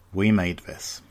We Made This.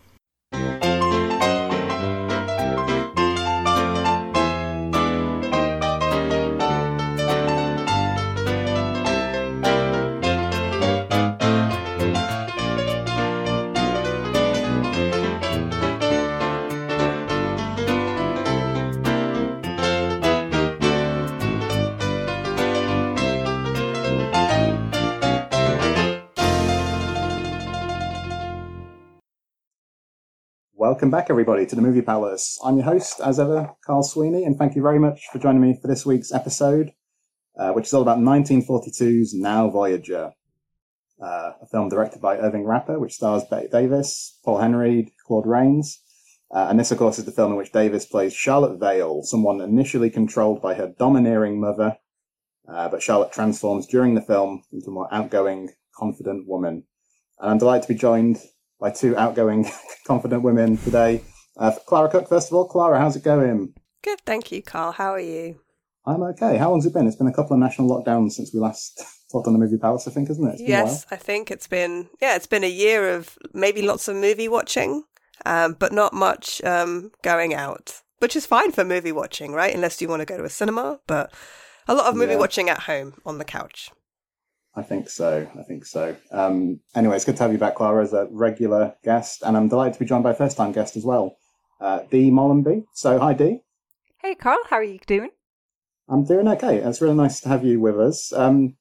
Welcome back, everybody, to the Movie Palace. I'm your host, as ever, Carl Sweeney, and thank you very much for joining me for this week's episode, which is all about 1942's Now Voyager, a film directed by Irving Rapper, which stars Bette Davis, Paul Henreid, Claude Rains. And this, of course, is the film in which Davis plays Charlotte Vale, someone initially controlled by her domineering mother, but Charlotte transforms during the film into a more outgoing, confident woman. And I'm delighted to be joined by two outgoing, confident women today. Clara Cook, first of all. Clara, how's it going? Good, thank you, Carl. How are you? I'm okay. How long's it been? It's been a couple of national lockdowns since we last talked on the Movie Palace, I think, isn't it? It's been a while. I think it's been a year of maybe lots of movie watching, but not much going out, which is fine for movie watching, right? Unless you want to go to a cinema, but a lot of movie watching at home on the couch. I think so. Anyway, it's good to have you back, Clara, as a regular guest, and I'm delighted to be joined by a first-time guest as well, Dee Mollenby. So, hi, Dee. Hey, Carl. How are you doing? I'm doing okay. It's really nice to have you with us.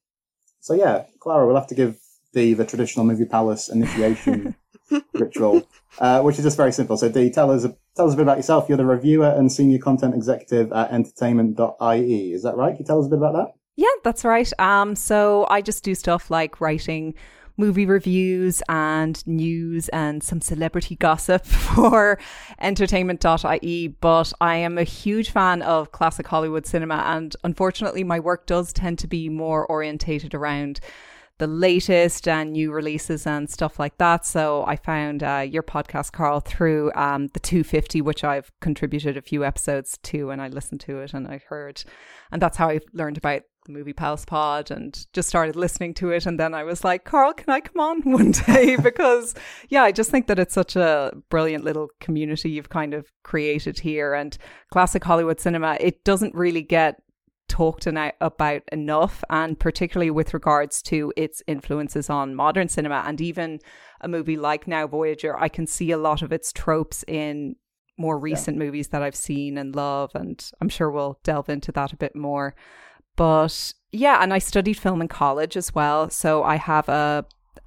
Clara, we'll have to give Dee the traditional Movie Palace initiation ritual, which is just very simple. So, Dee, tell us a bit about yourself. You're the reviewer and senior content executive at entertainment.ie. Is that right? Can you tell us a bit about that? Yeah, that's right. So I just do stuff like writing movie reviews and news and some celebrity gossip for entertainment.ie. But I am a huge fan of classic Hollywood cinema. And unfortunately, my work does tend to be more orientated around the latest and new releases and stuff like that. So I found your podcast, Carl, through the 250, which I've contributed a few episodes to, and I listened to it and I heard. And that's how I learned about the Movie Palace pod and just started listening to it. And then I was like, Carl, can I come on one day? Because, I just think that it's such a brilliant little community you've kind of created here. And classic Hollywood cinema, it doesn't really get talked about enough, and particularly with regards to its influences on modern cinema. And even a movie like Now Voyager, I can see a lot of its tropes in more recent movies that I've seen and love, and I'm sure we'll delve into that a bit more. But and I studied film in college as well, so I have a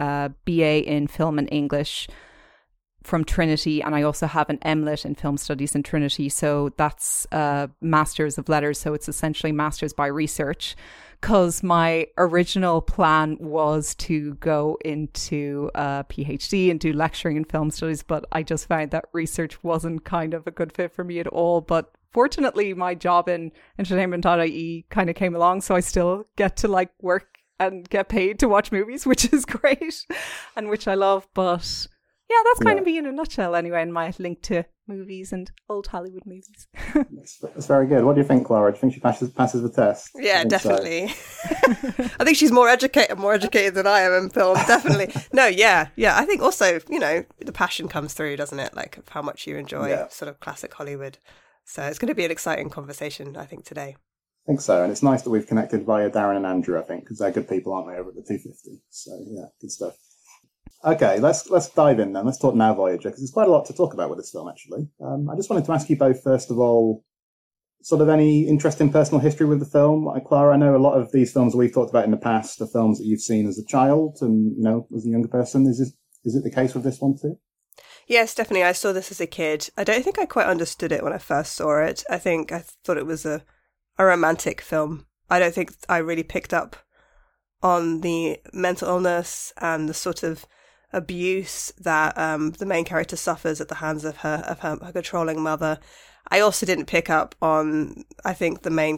BA in film and English from Trinity, and I also have an MLit in film studies in Trinity. So that's Masters of Letters. So it's essentially Masters by Research, because my original plan was to go into a PhD and do lecturing in film studies, but I just found that research wasn't kind of a good fit for me at all. But fortunately, my job in entertainment.ie kind of came along, so I still get to work and get paid to watch movies, which is great and which I love. But that's kind of me in a nutshell anyway, and my link to movies and old Hollywood movies. That's very good. What do you think, Clara? Do you think she passes the test? Yeah, definitely. So. I think she's more educated than I am in film, definitely. No, yeah. I think also, the passion comes through, doesn't it? Like how much you enjoy sort of classic Hollywood. So it's going to be an exciting conversation, I think, today. I think so. And it's nice that we've connected via Darren and Andrew, I think, because they're good people, aren't they, over at the 250? So, good stuff. Okay, let's dive in then. Let's talk Now Voyager, because there's quite a lot to talk about with this film, actually. I just wanted to ask you both, first of all, sort of any interesting personal history with the film. Like Clara, I know a lot of these films we've talked about in the past are films that you've seen as a child and, as a younger person. Is it the case with this one too? Yes, definitely. I saw this as a kid. I don't think I quite understood it when I first saw it. I think I thought it was a romantic film. I don't think I really picked up on the mental illness and the sort of abuse that the main character suffers at the hands of her controlling mother. I also didn't pick up on, I think, the main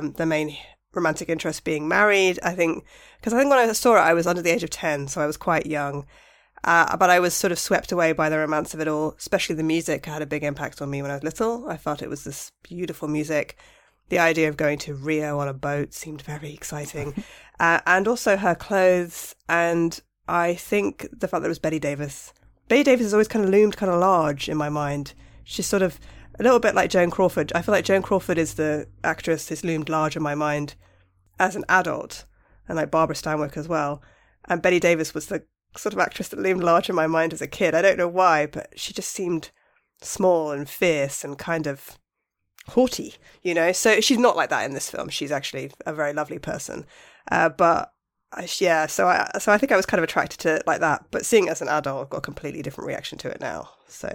romantic interest being married. I think when I saw it, I was under the age of 10, so I was quite young. But I was sort of swept away by the romance of it all, especially the music had a big impact on me when I was little. I felt it was this beautiful music. The idea of going to Rio on a boat seemed very exciting. And also her clothes, and I think the fact that it was Bette Davis Bette Davis has always kind of loomed kind of large in my mind. She's sort of a little bit like Joan Crawford. I feel like Joan Crawford is the actress who's loomed large in my mind as an adult, and like Barbara Stanwyck as well. And Bette Davis was the sort of actress that loomed large in my mind as a kid. I don't know why, but she just seemed small and fierce and kind of haughty, you know? So she's not like that in this film. She's actually a very lovely person. So I think I was kind of attracted to it like that. But seeing it as an adult, I've got a completely different reaction to it now. So,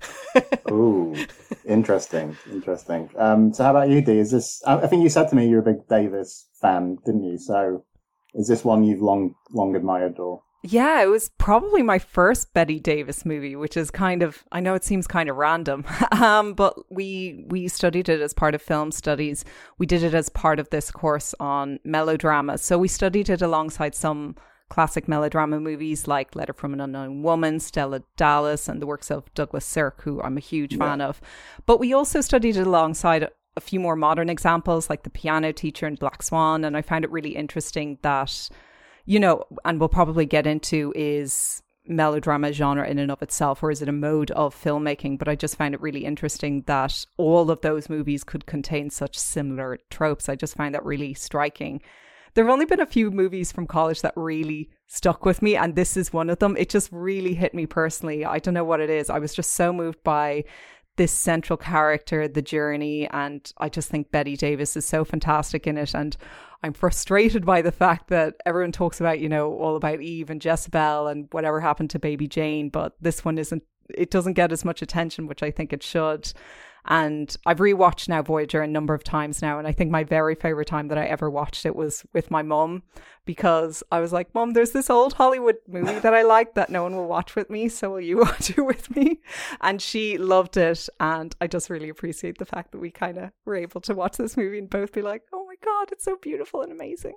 ooh, interesting. So how about you, Dee? Is this? I think you said to me you're a big Davis fan, didn't you? So, is this one you've long admired, or? Yeah, it was probably my first Bette Davis movie, which is kind of, I know it seems kind of random, but we studied it as part of film studies. We did it as part of this course on melodrama. So we studied it alongside some classic melodrama movies like Letter from an Unknown Woman, Stella Dallas, and the works of Douglas Sirk, who I'm a huge fan of. But we also studied it alongside a few more modern examples like The Piano Teacher and Black Swan. And I found it really interesting that, you know, and we'll probably get into, is melodrama genre in and of itself, or is it a mode of filmmaking? But I just found it really interesting that all of those movies could contain such similar tropes. I just find that really striking. There have only been a few movies from college that really stuck with me, and this is one of them. It just really hit me personally. I don't know what it is. I was just so moved by this central character, the journey, and I just think Bette Davis is so fantastic in it. And I'm frustrated by the fact that everyone talks about, you know, all about Eve and Jezebel and whatever happened to Baby Jane, but this one it doesn't get as much attention, which I think it should. And I've rewatched now Voyager a number of times now, and I think my very favorite time that I ever watched it was with my mum, because I was like, Mum, there's this old Hollywood movie that I like that no one will watch with me, so will you watch it with me? And she loved it, and I just really appreciate the fact that we kind of were able to watch this movie and both be like, oh my God, it's so beautiful and amazing.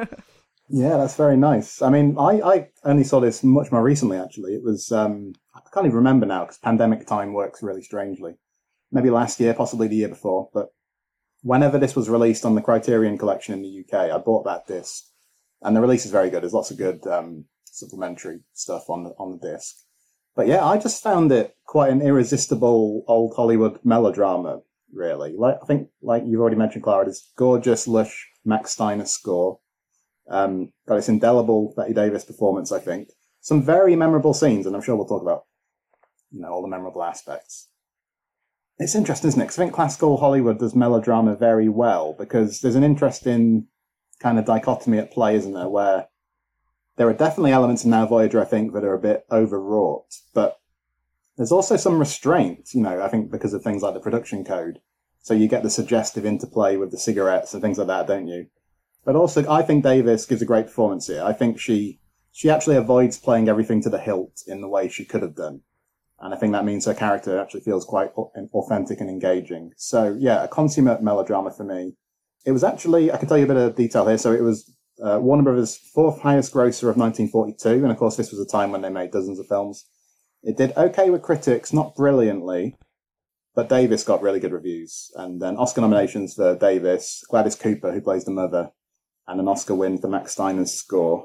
Yeah, that's very nice. I mean, I only saw this much more recently, actually. It was, I can't even remember now, because pandemic time works really strangely. Maybe last year, possibly the year before, but whenever this was released on the Criterion Collection in the UK, I bought that disc, and the release is very good. There's lots of good supplementary stuff on the disc. But yeah, I just found it quite an irresistible old Hollywood melodrama, really. I think, like you've already mentioned, Clara, this gorgeous, lush Max Steiner score. Got this indelible Bette Davis performance, I think. Some very memorable scenes, and I'm sure we'll talk about, you know, all the memorable aspects. It's interesting, isn't it? Because I think classical Hollywood does melodrama very well, because there's an interesting kind of dichotomy at play, isn't there, where there are definitely elements in Now Voyager, I think, that are a bit overwrought, but there's also some restraint, you know, I think because of things like the production code. So you get the suggestive interplay with the cigarettes and things like that, don't you? But also, I think Davis gives a great performance here. I think she actually avoids playing everything to the hilt in the way she could have done. And I think that means her character actually feels quite authentic and engaging. So, yeah, a consummate melodrama for me. It was actually, I can tell you a bit of detail here. So it was Warner Brothers' fourth highest grosser of 1942. And of course, this was a time when they made dozens of films. It did okay with critics, not brilliantly, but Davis got really good reviews. And then Oscar nominations for Davis, Gladys Cooper, who plays the mother, and an Oscar win for Max Steiner's score.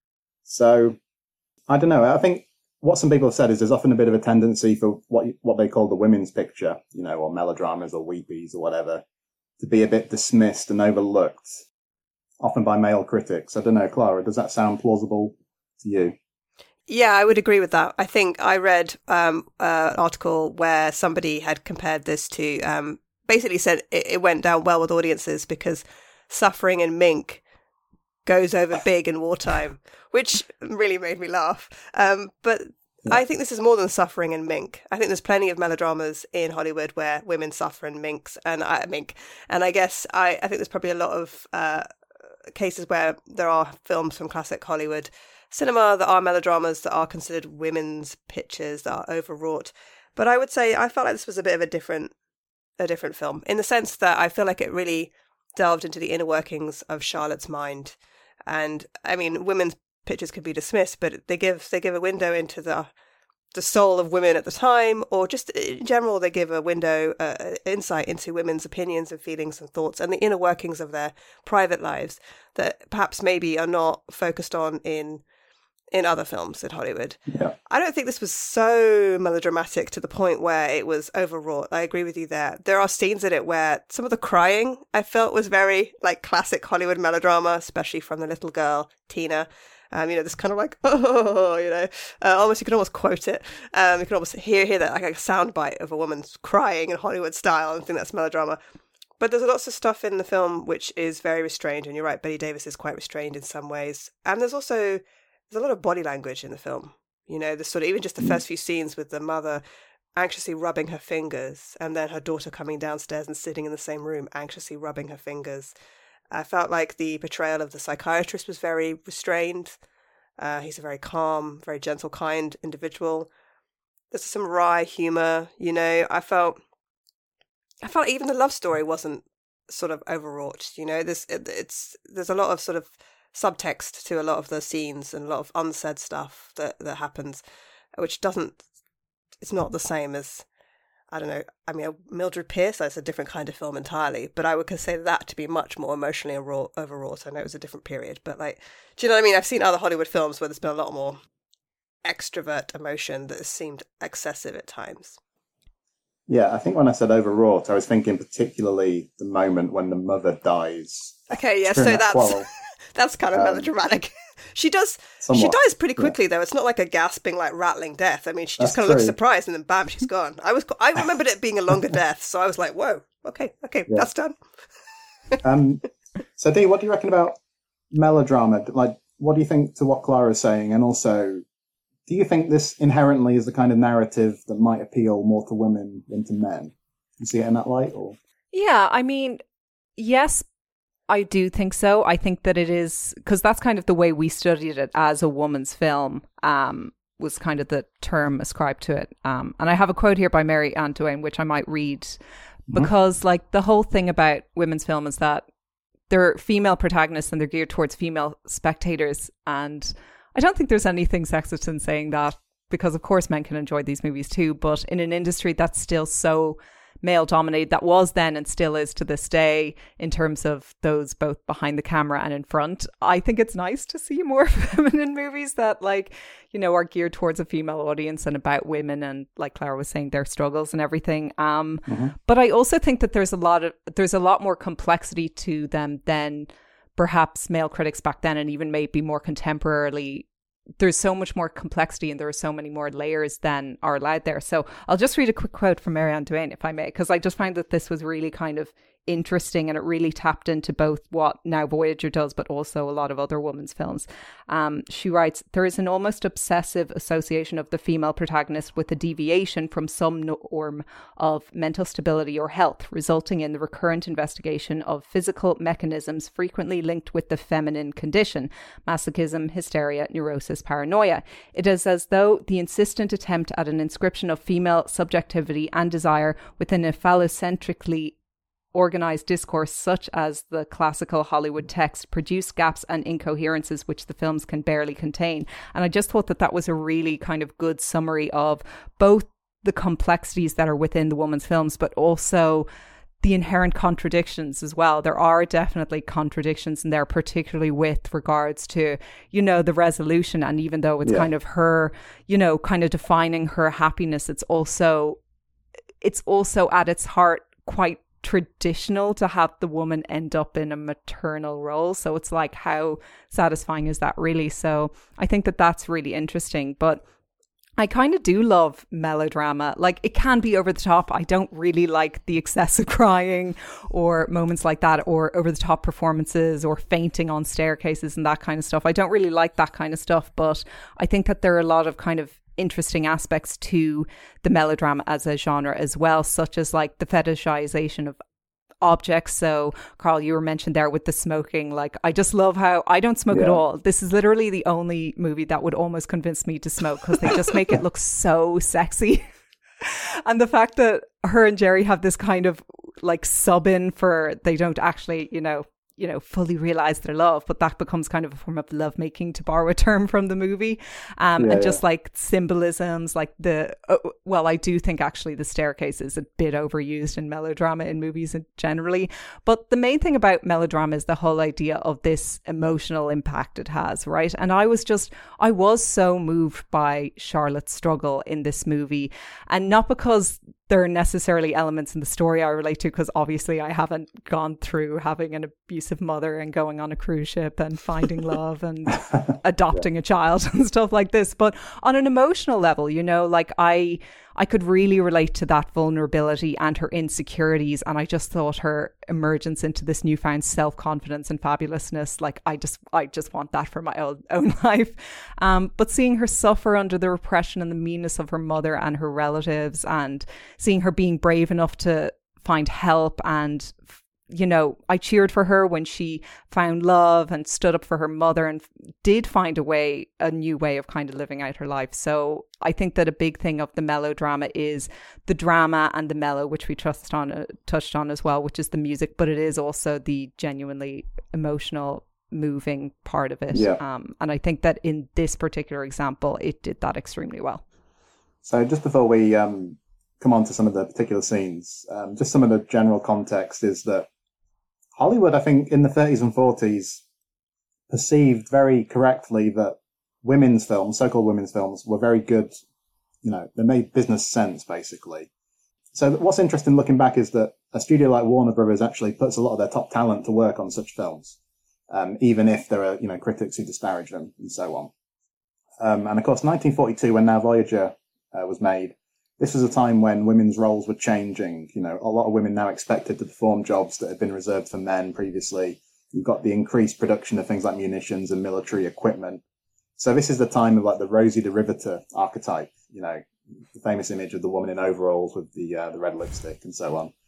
So, I don't know. I think what some people have said is there's often a bit of a tendency for what they call the women's picture, you know, or melodramas or weepies or whatever, to be a bit dismissed and overlooked, often by male critics. I don't know, Clara, does that sound plausible to you? Yeah, I would agree with that. I think I read an article where somebody had compared this to, basically said it went down well with audiences because suffering in Mink goes over big in wartime, which really made me laugh. But I think this is more than suffering in Mink. I think there's plenty of melodramas in Hollywood where women suffer in Mink. And I guess I think there's probably a lot of cases where there are films from classic Hollywood cinema that are melodramas that are considered women's pictures that are overwrought. But I would say I felt like this was a bit of a different film in the sense that I feel like it really delved into the inner workings of Charlotte's mind. And I mean, women's pictures could be dismissed, but they give a window into the soul of women at the time, or just in general, they give a window, insight into women's opinions and feelings and thoughts and the inner workings of their private lives that perhaps maybe are not focused on in in other films in Hollywood. Yeah. I don't think this was so melodramatic to the point where it was overwrought. I agree with you there. There are scenes in it where some of the crying I felt was very like classic Hollywood melodrama, especially from the little girl, Tina. This kind of like, almost, you can almost quote it. You can almost hear that like a soundbite of a woman crying in Hollywood style. I think that's melodrama. But there's lots of stuff in the film which is very restrained. And you're right, Bette Davis is quite restrained in some ways. And there's a lot of body language in the film. There's sort of even just the first few scenes with the mother anxiously rubbing her fingers and then her daughter coming downstairs and sitting in the same room, anxiously rubbing her fingers. I felt like the portrayal of the psychiatrist was very restrained. He's a very calm, very gentle, kind individual. There's some wry humor, I felt even the love story wasn't sort of overwrought, there's a lot of sort of subtext to a lot of the scenes and a lot of unsaid stuff that happens, which it's not the same as, I don't know, Mildred Pierce, that's a different kind of film entirely, but I would consider that to be much more emotionally overwrought. I know it was a different period, but like, do you know what I mean? I've seen other Hollywood films where there's been a lot more extrovert emotion that has seemed excessive at times. Yeah, I think when I said overwrought, I was thinking particularly the moment when the mother dies. Okay, yeah, so that's kind of melodramatic. She dies pretty quickly, though. It's not like a gasping, like rattling death. I mean, she just kind of looks surprised and then bam, she's gone. I remembered it being a longer death, so I was like, whoa, okay, yeah. That's done. So Dee, what do you reckon about melodrama? Like, what do you think to what Clara's saying? And also, do you think this inherently is the kind of narrative that might appeal more to women than to men? You see it in that light? Or? Yeah, I mean, yes, I do think so. I think that it is, because that's kind of the way we studied it as a woman's film, was kind of the term ascribed to it. And I have a quote here by Mary Ann Duane, which I might read, because like the whole thing about women's film is that they're female protagonists and they're geared towards female spectators. And I don't think there's anything sexist in saying that, because of course men can enjoy these movies too, but in an industry that's still so male dominated, that was then and still is to this day, in terms of those both behind the camera and in front, I think it's nice to see more feminine movies that are geared towards a female audience and about women and, like Clara was saying, their struggles and everything. But I also think that there's a lot more complexity to them than perhaps male critics back then, and even maybe more contemporarily. There's so much more complexity and there are so many more layers than are allowed there. So I'll just read a quick quote from Mary Ann Duane, if I may, because I just find that this was really kind of interesting and it really tapped into both what Now Voyager does, but also a lot of other women's films. She writes, "There is an almost obsessive association of the female protagonist with a deviation from some norm of mental stability or health, resulting in the recurrent investigation of physical mechanisms frequently linked with the feminine condition, masochism, hysteria, neurosis, paranoia. It is as though the insistent attempt at an inscription of female subjectivity and desire within a phallocentrically organized discourse such as the classical Hollywood text produce gaps and incoherences which the films can barely contain." And I just thought that was a really kind of good summary of both the complexities that are within the woman's films, but also the inherent contradictions as well. There are definitely contradictions in there, particularly with regards to, the resolution. And even though it's kind of her, kind of defining her happiness, it's also at its heart quite traditional to have the woman end up in a maternal role. So it's like, how satisfying is that really? So I think that that's really interesting. But I kind of do love melodrama. Like, it can be over the top. I don't really like the excessive crying or moments like that, or over the top performances or fainting on staircases and that kind of stuff. I don't really like that kind of stuff. But I think that there are a lot of kind of interesting aspects to the melodrama as a genre as well, such as like the fetishization of objects. So Carl, you were mentioned there with the smoking. Like, I just love how I don't smoke at all. This is literally the only movie that would almost convince me to smoke, because they just make it look so sexy. And the fact that her and Jerry have this kind of like sub in for, they don't actually, fully realize their love, but that becomes kind of a form of lovemaking, to borrow a term from the movie. Just like symbolisms, like I do think actually the staircase is a bit overused in melodrama in movies generally. But the main thing about melodrama is the whole idea of this emotional impact it has, right? And I was so moved by Charlotte's struggle in this movie, and not because there are necessarily elements in the story I relate to, because obviously I haven't gone through having an abusive mother and going on a cruise ship and finding love and adopting a child and stuff like this. But on an emotional level, like I could really relate to that vulnerability and her insecurities. And I just thought her emergence into this newfound self-confidence and fabulousness, like I just want that for my own life. But seeing her suffer under the repression and the meanness of her mother and her relatives, and seeing her being brave enough to find help, and I cheered for her when she found love and stood up for her mother and did find a new way of kind of living out her life. So I think that a big thing of the melodrama is the drama and the mellow, which we touched on as well, which is the music, but it is also the genuinely emotional, moving part of it. Yeah. And I think that in this particular example, it did that extremely well. So just before we come on to some of the particular scenes, just some of the general context is that Hollywood, I think, in the 30s and 40s, perceived very correctly that women's films, so-called women's films, were very good. They made business sense, basically. So what's interesting looking back is that a studio like Warner Brothers actually puts a lot of their top talent to work on such films, even if there are, critics who disparage them and so on. And of course, 1942, when Now Voyager was made, this was a time when women's roles were changing. A lot of women now expected to perform jobs that had been reserved for men previously. You've got the increased production of things like munitions and military equipment. So this is the time of like the Rosie the Riveter archetype, the famous image of the woman in overalls with the red lipstick and so on.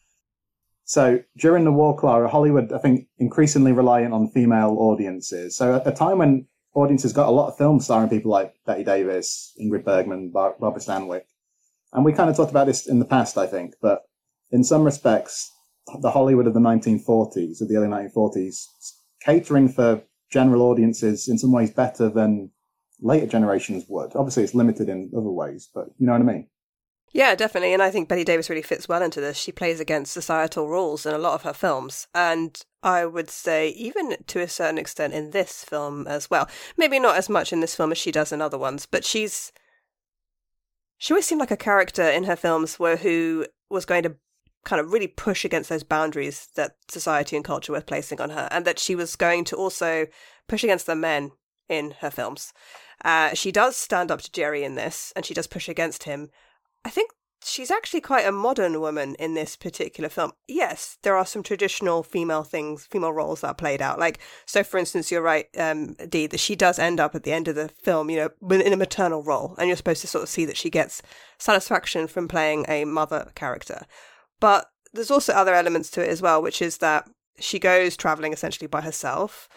So during the war, Clara, Hollywood, I think, increasingly reliant on female audiences. So at a time when audiences got a lot of films starring people like Bette Davis, Ingrid Bergman, Barbara Stanwyck. And we kind of talked about this in the past, I think, but in some respects, the Hollywood of the 1940s, of the early 1940s, catering for general audiences in some ways better than later generations would. Obviously, it's limited in other ways, but you know what I mean? Yeah, definitely. And I think Bette Davis really fits well into this. She plays against societal rules in a lot of her films. And I would say even to a certain extent in this film as well. Maybe not as much in this film as she does in other ones, but she always seemed like a character in her films who was going to kind of really push against those boundaries that society and culture were placing on her, and that she was going to also push against the men in her films. She does stand up to Jerry in this, and she does push against him. I think she's actually quite a modern woman in this particular film. Yes, there are some traditional female roles that are played out. Like, so for instance, you're right, Dee, that she does end up at the end of the film, in a maternal role. And you're supposed to sort of see that she gets satisfaction from playing a mother character. But there's also other elements to it as well, which is that she goes traveling essentially by herself.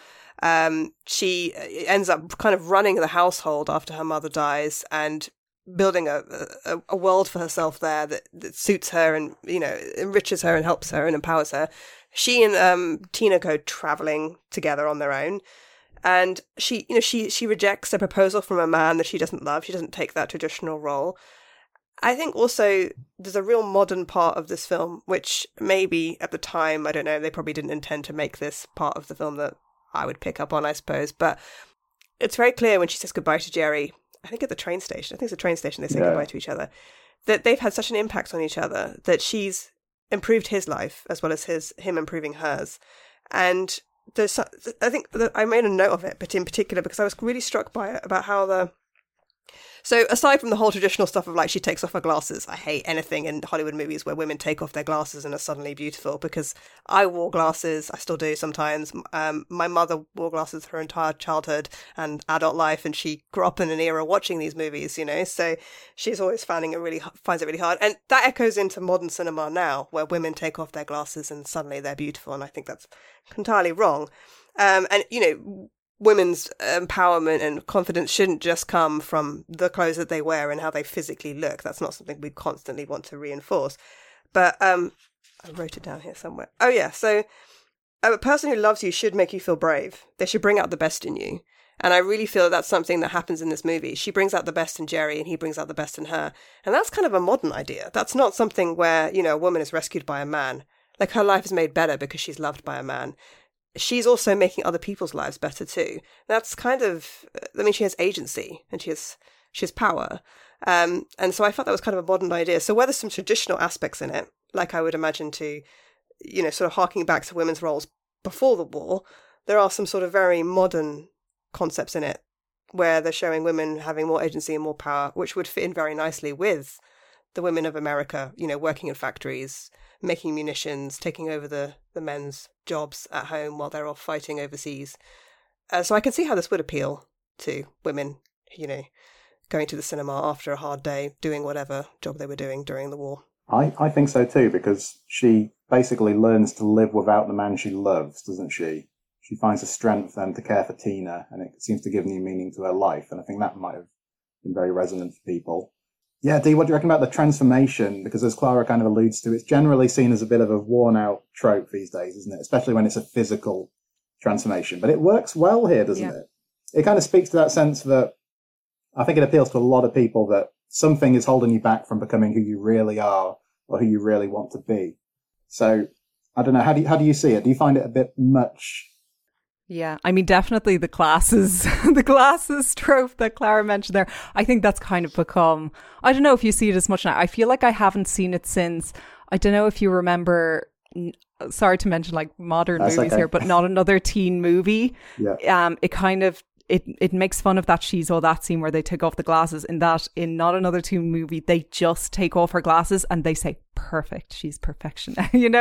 She ends up kind of running the household after her mother dies and building a world for herself there that suits her and, enriches her and helps her and empowers her. She and Tina go traveling together on their own. And she rejects a proposal from a man that she doesn't love. She doesn't take that traditional role. I think also there's a real modern part of this film, which maybe at the time, I don't know, they probably didn't intend to make this part of the film that I would pick up on, I suppose. But it's very clear when she says goodbye to Jerry, I think at the train station, it's a train station, they say goodbye to each other, that they've had such an impact on each other that she's improved his life as well as him improving hers. And I think that I made a note of it, but in particular because I was really struck by it, about how so aside from the whole traditional stuff of like she takes off her glasses, I hate anything in Hollywood movies where women take off their glasses and are suddenly beautiful, because I wore glasses, I still do sometimes. My mother wore glasses her entire childhood and adult life, and she grew up in an era watching these movies, so she's always finds it really hard. And that echoes into modern cinema now, where women take off their glasses and suddenly they're beautiful, and I think that's entirely wrong. And women's empowerment and confidence shouldn't just come from the clothes that they wear and how they physically look. That's not something we constantly want to reinforce. But I wrote it down here somewhere. Oh, yeah. So A person who loves you should make you feel brave. They should bring out the best in you. And I really feel that's something that happens in this movie. She brings out the best in Jerry and he brings out the best in her. And that's kind of a modern idea. That's not something where, a woman is rescued by a man. Like, her life is made better because she's loved by a man. She's also making other people's lives better too. That's kind of, she has agency and she has power. And so I felt that was kind of a modern idea. So where there's some traditional aspects in it, like I would imagine to, sort of harking back to women's roles before the war, there are some sort of very modern concepts in it where they're showing women having more agency and more power, which would fit in very nicely with the women of America, working in factories, making munitions, taking over the men's jobs at home while they're off fighting overseas. So I can see how this would appeal to women, going to the cinema after a hard day, doing whatever job they were doing during the war. I think so too, because she basically learns to live without the man she loves, doesn't she? She finds the strength then to care for Tina, and it seems to give new meaning to her life. And I think that might have been very resonant for people. Yeah, Dee, what do you reckon about the transformation? Because as Clara kind of alludes to, it's generally seen as a bit of a worn-out trope these days, isn't it? Especially when it's a physical transformation. But it works well here, doesn't it? It kind of speaks to that sense that I think it appeals to a lot of people that something is holding you back from becoming who you really are or who you really want to be. So, I don't know, how do you see it? Do you find it a bit much? Yeah, definitely the glasses trope that Clara mentioned there. I think that's kind of become, I don't know if you see it as much now. I feel like I haven't seen it since, I don't know if you remember, sorry to mention like modern movies here, but Not Another Teen Movie. Yeah. It kind of, it makes fun of that She's All That scene where they take off the glasses, in that in Not Another Teen Movie, they just take off her glasses and they say, perfect, she's perfection,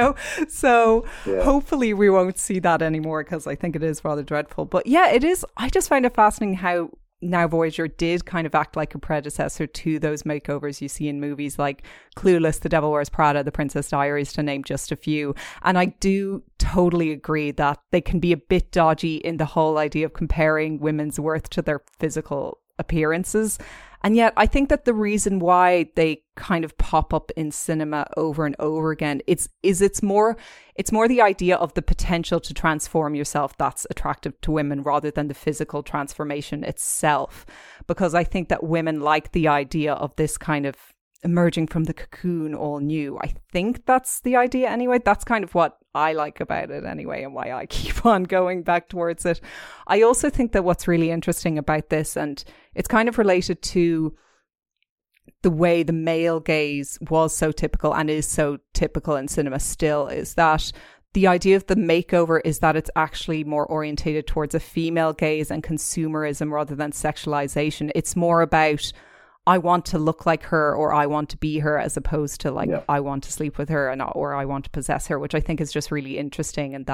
So hopefully we won't see that anymore, because I think it is rather dreadful. But yeah, it is. I just find it fascinating how Now Voyager did kind of act like a predecessor to those makeovers you see in movies like Clueless, The Devil Wears Prada, The Princess Diaries, to name just a few. And I do totally agree that they can be a bit dodgy in the whole idea of comparing women's worth to their physical appearances. And yet I think that the reason why they kind of pop up in cinema over and over again, it's more the idea of the potential to transform yourself that's attractive to women rather than the physical transformation itself. Because I think that women like the idea of this kind of emerging from the cocoon all new. I think that's the idea anyway. That's kind of what I like about it anyway, and why I keep on going back towards it. I also think that what's really interesting about this, and it's kind of related to the way the male gaze was so typical and is so typical in cinema still, is that the idea of the makeover is that it's actually more orientated towards a female gaze and consumerism rather than sexualization. It's more about, I want to look like her, or I want to be her, as opposed to like, I want to sleep with her, or I want to possess her, which I think is just really interesting. And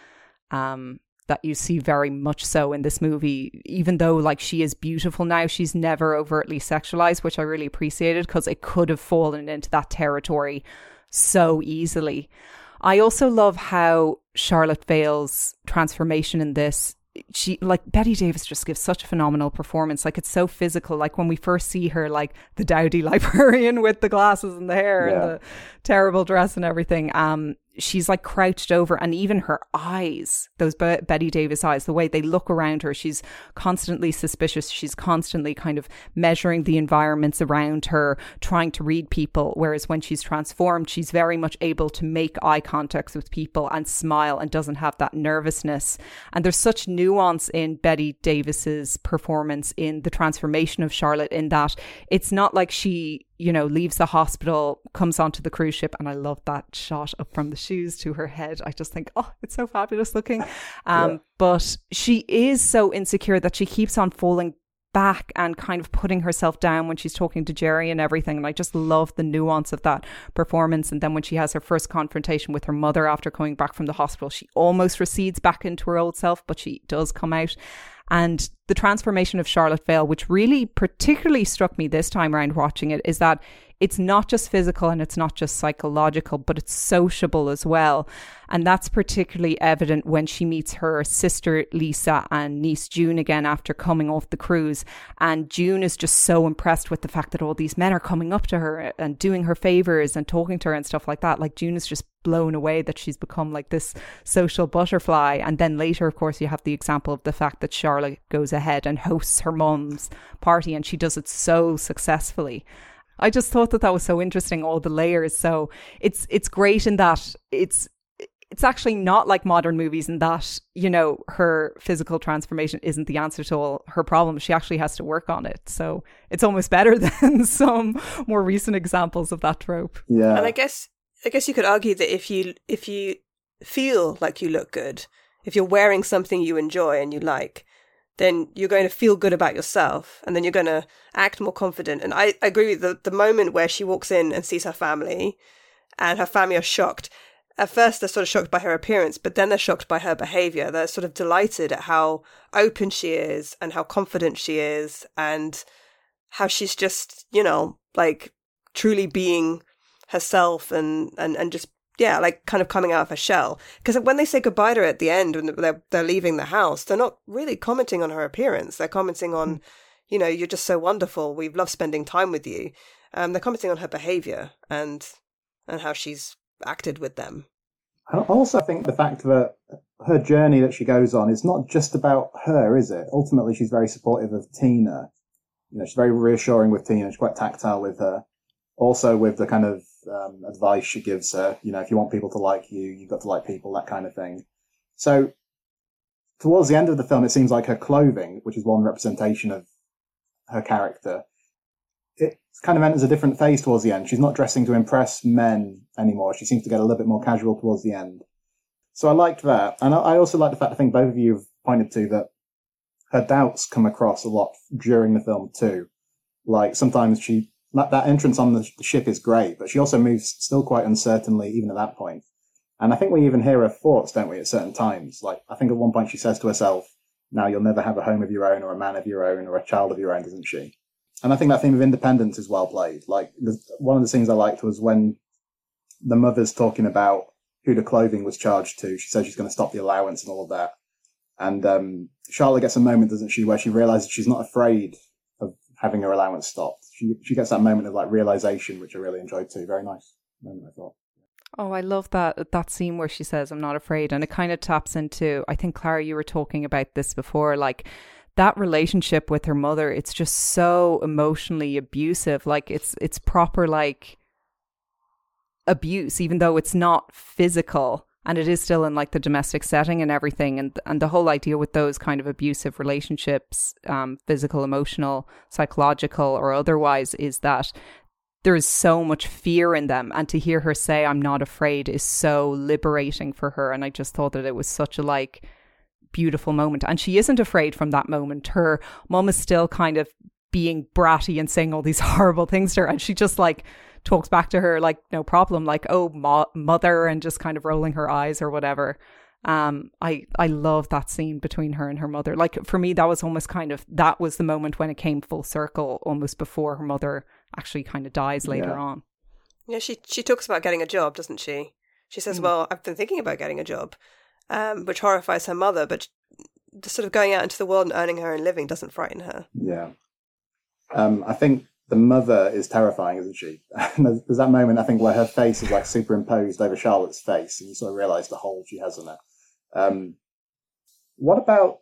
that you see very much so in this movie, even though like she is beautiful now, she's never overtly sexualized, which I really appreciated, because it could have fallen into that territory so easily. I also love how Charlotte Vale's transformation in this, she, like, Bette Davis just gives such a phenomenal performance. Like, it's so physical. Like when we first see her, like the dowdy librarian with the glasses and the hair and the terrible dress and everything, she's like crouched over, and even her eyes, those Bette Davis eyes, the way they look around her, she's constantly suspicious. She's constantly kind of measuring the environments around her, trying to read people. Whereas when she's transformed, she's very much able to make eye contact with people and smile, and doesn't have that nervousness. And there's such nuance in Bette Davis's performance in the transformation of Charlotte, in that it's not like she, leaves the hospital, comes onto the cruise ship, and I love that shot up from the shoes to her head. I just think, oh, it's so fabulous looking. But she is so insecure that she keeps on falling back and kind of putting herself down when she's talking to Jerry and everything. And I just love the nuance of that performance. And then when she has her first confrontation with her mother after coming back from the hospital, she almost recedes back into her old self, but she does come out. And the transformation of Charlotte Vale, which really particularly struck me this time around watching it, is that it's not just physical and it's not just psychological, but it's sociable as well. And that's particularly evident when she meets her sister Lisa and niece June again after coming off the cruise. And June is just so impressed with the fact that all these men are coming up to her and doing her favors and talking to her and stuff like that. Like, June is just blown away that she's become like this social butterfly. And then later, of course, you have the example of the fact that Charlotte goes ahead and hosts her mum's party, and she does it so successfully. I just thought that that was so interesting, all the layers. So it's great in that it's actually not like modern movies in that, you know, her physical transformation isn't the answer to all her problems. She actually has to work on it. So it's almost better than some more recent examples of that trope. Yeah. And I guess you could argue that if you feel like you look good, if you're wearing something you enjoy and you like, then you're going to feel good about yourself, and then you're going to act more confident. And I agree with the moment where she walks in and sees her family, and her family are shocked. At first, they're sort of shocked by her appearance, but then they're shocked by her behavior. They're sort of delighted at how open she is and how confident she is and how she's just, you know, like truly being herself and just, yeah, like kind of coming out of her shell. Because when they say goodbye to her at the end, when they're leaving the house, they're not really commenting on her appearance. They're commenting on, you know, you're just so wonderful. We've loved spending time with you. They're commenting on her behavior and how she's acted with them. I also think the fact that her journey that she goes on is not just about her, is it? Ultimately, she's very supportive of Tina. You know, she's very reassuring with Tina. She's quite tactile with her. Also with the kind of advice she gives her, you know, if you want people to like you, you've got to like people, that kind of thing. So towards the end of the film, it seems like her clothing, which is one representation of her character, it kind of enters a different phase towards the end. She's not dressing to impress men anymore. She seems to get a little bit more casual towards the end. So I liked that. And I also like the fact, I think both of you have pointed to, that her doubts come across a lot during the film too. Like sometimes that entrance on the ship is great, but she also moves still quite uncertainly even at that point. And I think we even hear her thoughts, don't we, at certain times? Like, I think at one point she says to herself, now you'll never have a home of your own or a man of your own or a child of your own, doesn't she? And I think that theme of independence is well played. Like, one of the scenes I liked was when the mother's talking about who the clothing was charged to. She says she's going to stop the allowance and all of that. And Charlotte gets a moment, doesn't she, where she realizes she's not afraid of having her allowance stopped. She gets that moment of like realization, which I really enjoyed too. Very nice moment, I thought. Oh, I love that scene where she says, I'm not afraid. And it kind of taps into, I think, Clara, you were talking about this before, like that relationship with her mother. It's just so emotionally abusive. Like it's proper like abuse, even though it's not physical. And it is still in like the domestic setting and everything. And the whole idea with those kind of abusive relationships, physical, emotional, psychological, or otherwise, is that there is so much fear in them. And to hear her say, I'm not afraid, is so liberating for her. And I just thought that it was such a like beautiful moment. And she isn't afraid from that moment. Her mum is still kind of being bratty and saying all these horrible things to her. And she just like talks back to her like no problem, like, oh, mother, and just kind of rolling her eyes or whatever. I love that scene between her and her mother. Like, for me, that was almost kind of, that was the moment when it came full circle, almost before her mother actually kind of dies later on. Yeah, she talks about getting a job, doesn't she? She says, well, I've been thinking about getting a job, which horrifies her mother, but just sort of going out into the world and earning her own living doesn't frighten her. Yeah. I think the mother is terrifying, isn't she? There's that moment, I think, where her face is like superimposed over Charlotte's face, and you sort of realise the hole she has in it. What about,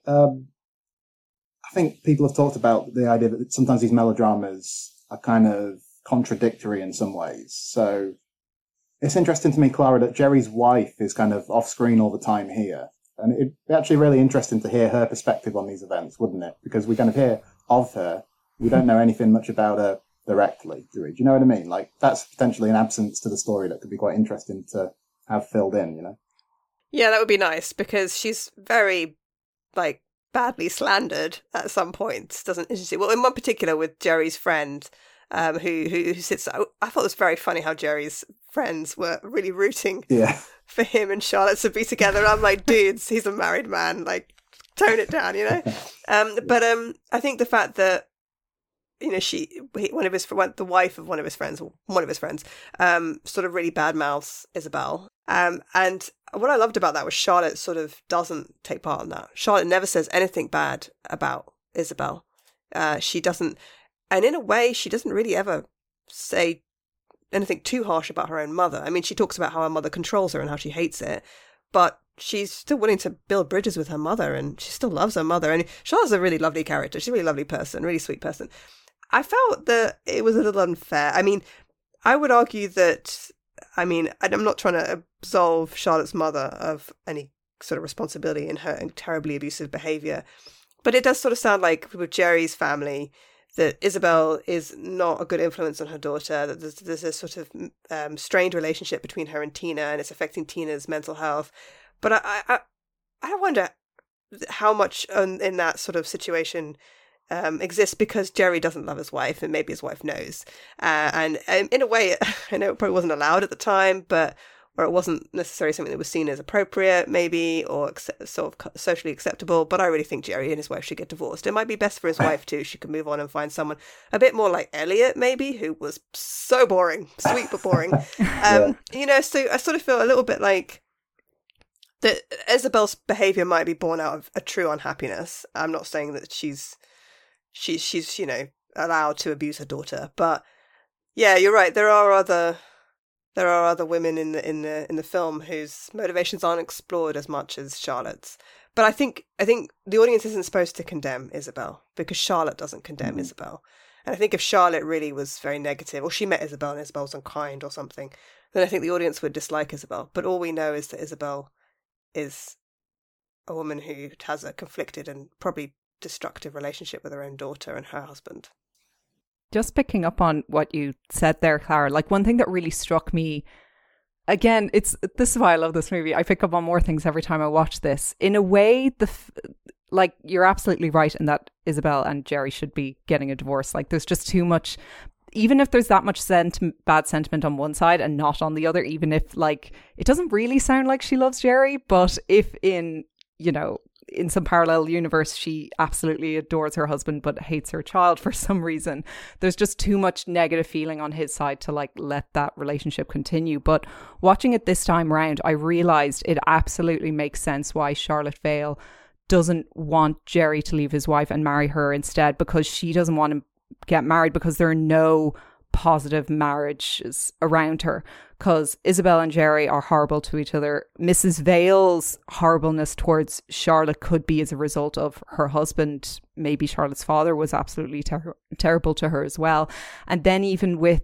I think people have talked about the idea that sometimes these melodramas are kind of contradictory in some ways. So it's interesting to me, Clara, that Jerry's wife is kind of off screen all the time here. And it'd be actually really interesting to hear her perspective on these events, wouldn't it? Because we kind of hear of her. We don't know anything much about her directly, do we? Do you know what I mean? Like, that's potentially an absence to the story that could be quite interesting to have filled in, you know? Yeah, that would be nice, because she's very, like, badly slandered at some points, isn't she? Well, in one particular with Jerry's friend, who sits... I thought it was very funny how Jerry's friends were really rooting for him and Charlotte to be together. I'm like, dudes, he's a married man. Like, tone it down, you know. But I think the fact that, you know, the wife of one of his friends, sort of really bad mouths Isabel. And what I loved about that was Charlotte sort of doesn't take part in that. Charlotte never says anything bad about Isabel. She doesn't, and in a way, she doesn't really ever say anything too harsh about her own mother. I mean, she talks about how her mother controls her and how she hates it, but she's still willing to build bridges with her mother, and she still loves her mother. And Charlotte's a really lovely character. She's a really lovely person, really sweet person. I felt that it was a little unfair. I mean, I would argue that, I mean, I'm not trying to absolve Charlotte's mother of any sort of responsibility in her terribly abusive behaviour, but it does sort of sound like with Jerry's family that Isabel is not a good influence on her daughter, that there's a sort of strained relationship between her and Tina, and it's affecting Tina's mental health. But I wonder how much in that sort of situation exists because Jerry doesn't love his wife, and maybe his wife knows. And in a way, I know it probably wasn't allowed at the time, or it wasn't necessarily something that was seen as appropriate, maybe, or sort of socially acceptable. But I really think Jerry and his wife should get divorced. It might be best for his wife too. She could move on and find someone a bit more like Elliot, maybe, who was so boring, sweet but boring. You know, so I sort of feel a little bit like that Isabel's behaviour might be born out of a true unhappiness. I'm not saying that she's you know, allowed to abuse her daughter, but yeah, you're right. There are other women in the film whose motivations aren't explored as much as Charlotte's. But I think the audience isn't supposed to condemn Isabel because Charlotte doesn't condemn Isabel. And I think if Charlotte really was very negative, or she met Isabel and Isabel was unkind or something, then I think the audience would dislike Isabel. But all we know is that Isabel is a woman who has a conflicted and probably destructive relationship with her own daughter and her husband. Just picking up on what you said there, Clara, like one thing that really struck me, again, this is why I love this movie. I pick up on more things every time I watch this. In a way, like you're absolutely right in that Isabel and Jerry should be getting a divorce. Like there's just too much, even if there's that much bad sentiment on one side and not on the other, even if like it doesn't really sound like she loves Jerry, but if in, you know, in some parallel universe, she absolutely adores her husband but hates her child for some reason. There's just too much negative feeling on his side to like let that relationship continue. But watching it this time around, I realised it absolutely makes sense why Charlotte Vale doesn't want Jerry to leave his wife and marry her instead, because she doesn't want him to get married because there are no positive marriages around her, because Isabel and Jerry are horrible to each other. Mrs. Vale's horribleness towards Charlotte could be as a result of her husband. Maybe Charlotte's father was absolutely terrible to her as well. And then even with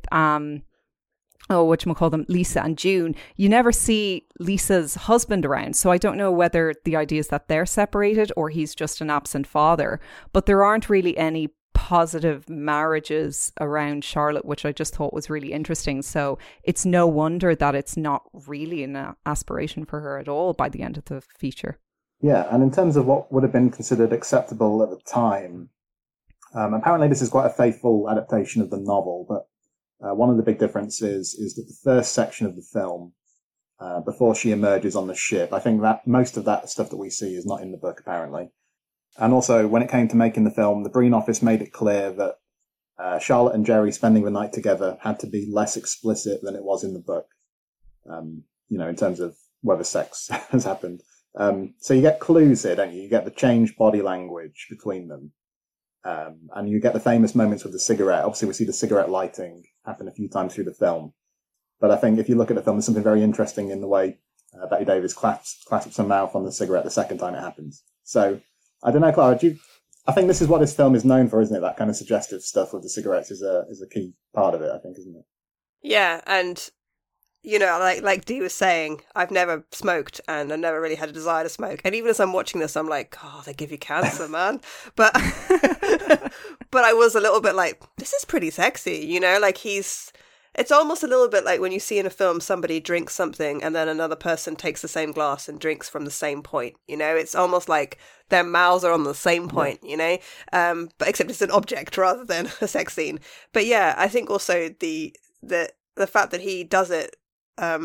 Lisa and June, you never see Lisa's husband around. So I don't know whether the idea is that they're separated or he's just an absent father, but there aren't really any positive marriages around Charlotte, which I just thought was really interesting. So it's no wonder that it's not really an aspiration for her at all by the end of the feature. Yeah, and in terms of what would have been considered acceptable at the time, apparently this is quite a faithful adaptation of the novel, but one of the big differences is that the first section of the film, before she emerges on the ship, I think that most of that stuff that we see is not in the book, apparently. And also, when it came to making the film, the Breen office made it clear that Charlotte and Jerry spending the night together had to be less explicit than it was in the book, you know, in terms of whether sex has happened. So you get clues here, don't you? You get the changed body language between them. And you get the famous moments with the cigarette. Obviously, we see the cigarette lighting happen a few times through the film. But I think if you look at the film, there's something very interesting in the way Bette Davis clasps her mouth on the cigarette the second time it happens. So I don't know, Clara, I think this is what this film is known for, isn't it? That kind of suggestive stuff with the cigarettes is a key part of it, I think, isn't it? Yeah, and, you know, like Dee was saying, I've never smoked and I never really had a desire to smoke. And even as I'm watching this, I'm like, oh, they give you cancer, man. But but I was a little bit like, this is pretty sexy, you know? Like it's almost a little bit like when you see in a film somebody drinks something and then another person takes the same glass and drinks from the same point, you know? It's almost like their mouths are on the same point, you know? But except it's an object rather than a sex scene. But yeah, I think also the fact that he does it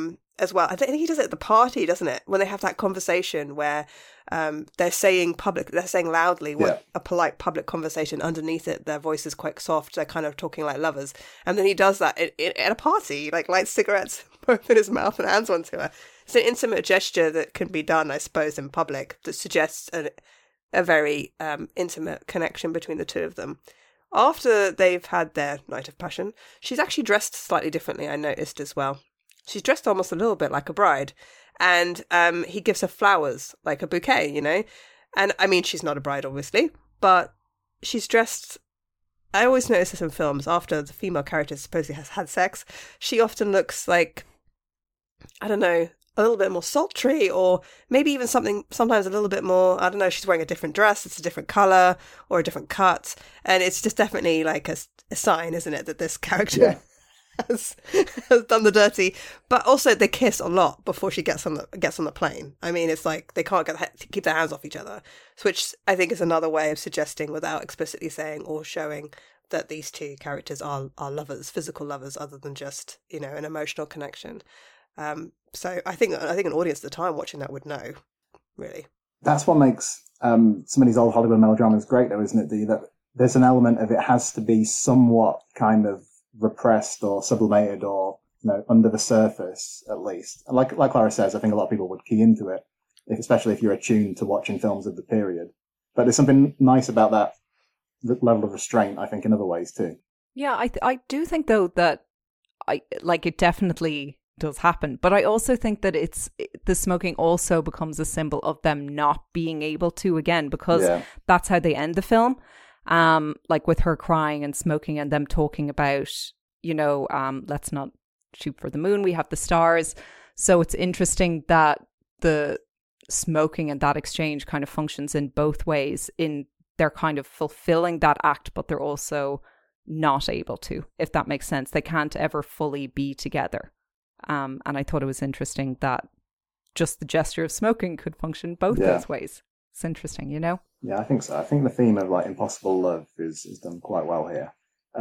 as well. I think he does it at the party, doesn't it? When they have that conversation where they're saying loudly what a polite public conversation. Underneath it, their voice is quite soft. They're kind of talking like lovers. And then he does that at a party, like lights cigarettes both in his mouth and hands onto her. It's an intimate gesture that can be done, I suppose, in public that suggests a very intimate connection between the two of them. After they've had their night of passion, she's actually dressed slightly differently, I noticed as well. She's dressed almost a little bit like a bride. And he gives her flowers, like a bouquet, you know? And, I mean, she's not a bride, obviously, but she's dressed... I always notice this in films. After the female character supposedly has had sex, she often looks like, I don't know, a little bit more sultry, or maybe even sometimes a little bit more, I don't know, she's wearing a different dress, it's a different colour or a different cut, and it's just definitely like a sign, isn't it, that this character has done the dirty. But also they kiss a lot before she gets on the plane. I mean, it's like they can't keep their hands off each other, which I think is another way of suggesting, without explicitly saying or showing, that these two characters are lovers, physical lovers, other than just, you know, an emotional connection. So I think an audience at the time watching that would know, really. That's what makes some of these old Hollywood melodramas great, though, isn't it? That there's an element of it has to be somewhat kind of repressed or sublimated, or, you know, under the surface at least. Like Clara says, I think a lot of people would key into it, especially if you're attuned to watching films of the period. But there's something nice about that level of restraint, I think, in other ways too. Yeah, I do think though that it definitely does happen, but I also think that the smoking also becomes a symbol of them not being able to again, because that's how they end the film, like with her crying and smoking and them talking about, you know, let's not shoot for the moon, we have the stars. So it's interesting that the smoking and that exchange kind of functions in both ways. In they're kind of fulfilling that act, but they're also not able to, if that makes sense. They can't ever fully be together. And I thought it was interesting that just the gesture of smoking could function both those ways. It's interesting, you know? Yeah, I think so. I think the theme of like impossible love is done quite well here.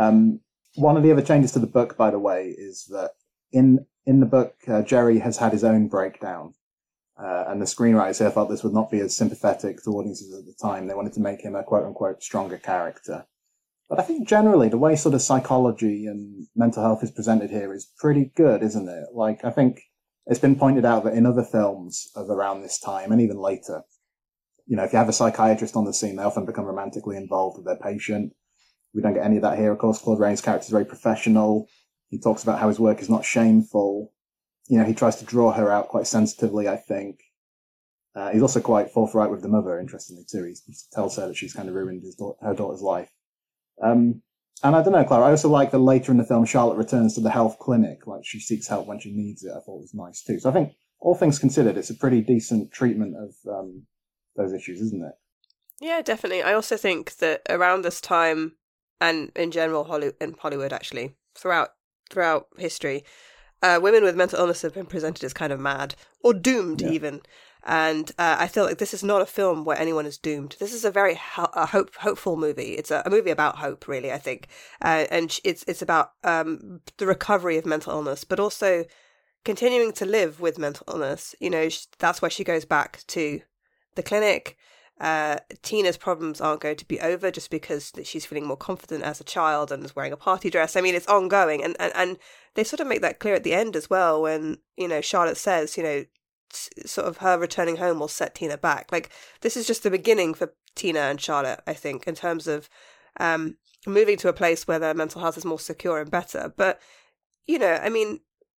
One of the other changes to the book, by the way, is that in the book, Jerry has had his own breakdown. And the screenwriters here felt this would not be as sympathetic to audiences at the time. They wanted to make him a quote-unquote stronger character. But I think generally the way sort of psychology and mental health is presented here is pretty good, isn't it? Like, I think it's been pointed out that in other films of around this time and even later, you know, if you have a psychiatrist on the scene, they often become romantically involved with their patient. We don't get any of that here. Of course, Claude Rains' character is very professional. He talks about how his work is not shameful. You know, he tries to draw her out quite sensitively, I think. He's also quite forthright with the mother, interestingly, too. He tells her that she's kind of ruined her daughter's life. And I don't know, Clara, I also like that later in the film, Charlotte returns to the health clinic. Like, she seeks help when she needs it. I thought it was nice, too. So I think, all things considered, it's a pretty decent treatment of those issues, isn't it? Yeah, definitely. I also think that around this time, and in general in Hollywood, actually, throughout history, women with mental illness have been presented as kind of mad, or doomed even. And I feel like this is not a film where anyone is doomed. This is a very hopeful movie. It's a movie about hope, really, I think. And it's about the recovery of mental illness, but also continuing to live with mental illness. You know, that's why she goes back to the clinic. Tina's problems aren't going to be over just because she's feeling more confident as a child and is wearing a party dress. I mean, it's ongoing. And they sort of make that clear at the end as well when, you know, Charlotte says, you know, sort of her returning home will set Tina back. Like, this is just the beginning for Tina and Charlotte, I think, in terms of moving to a place where their mental health is more secure and better. But, you know, I mean,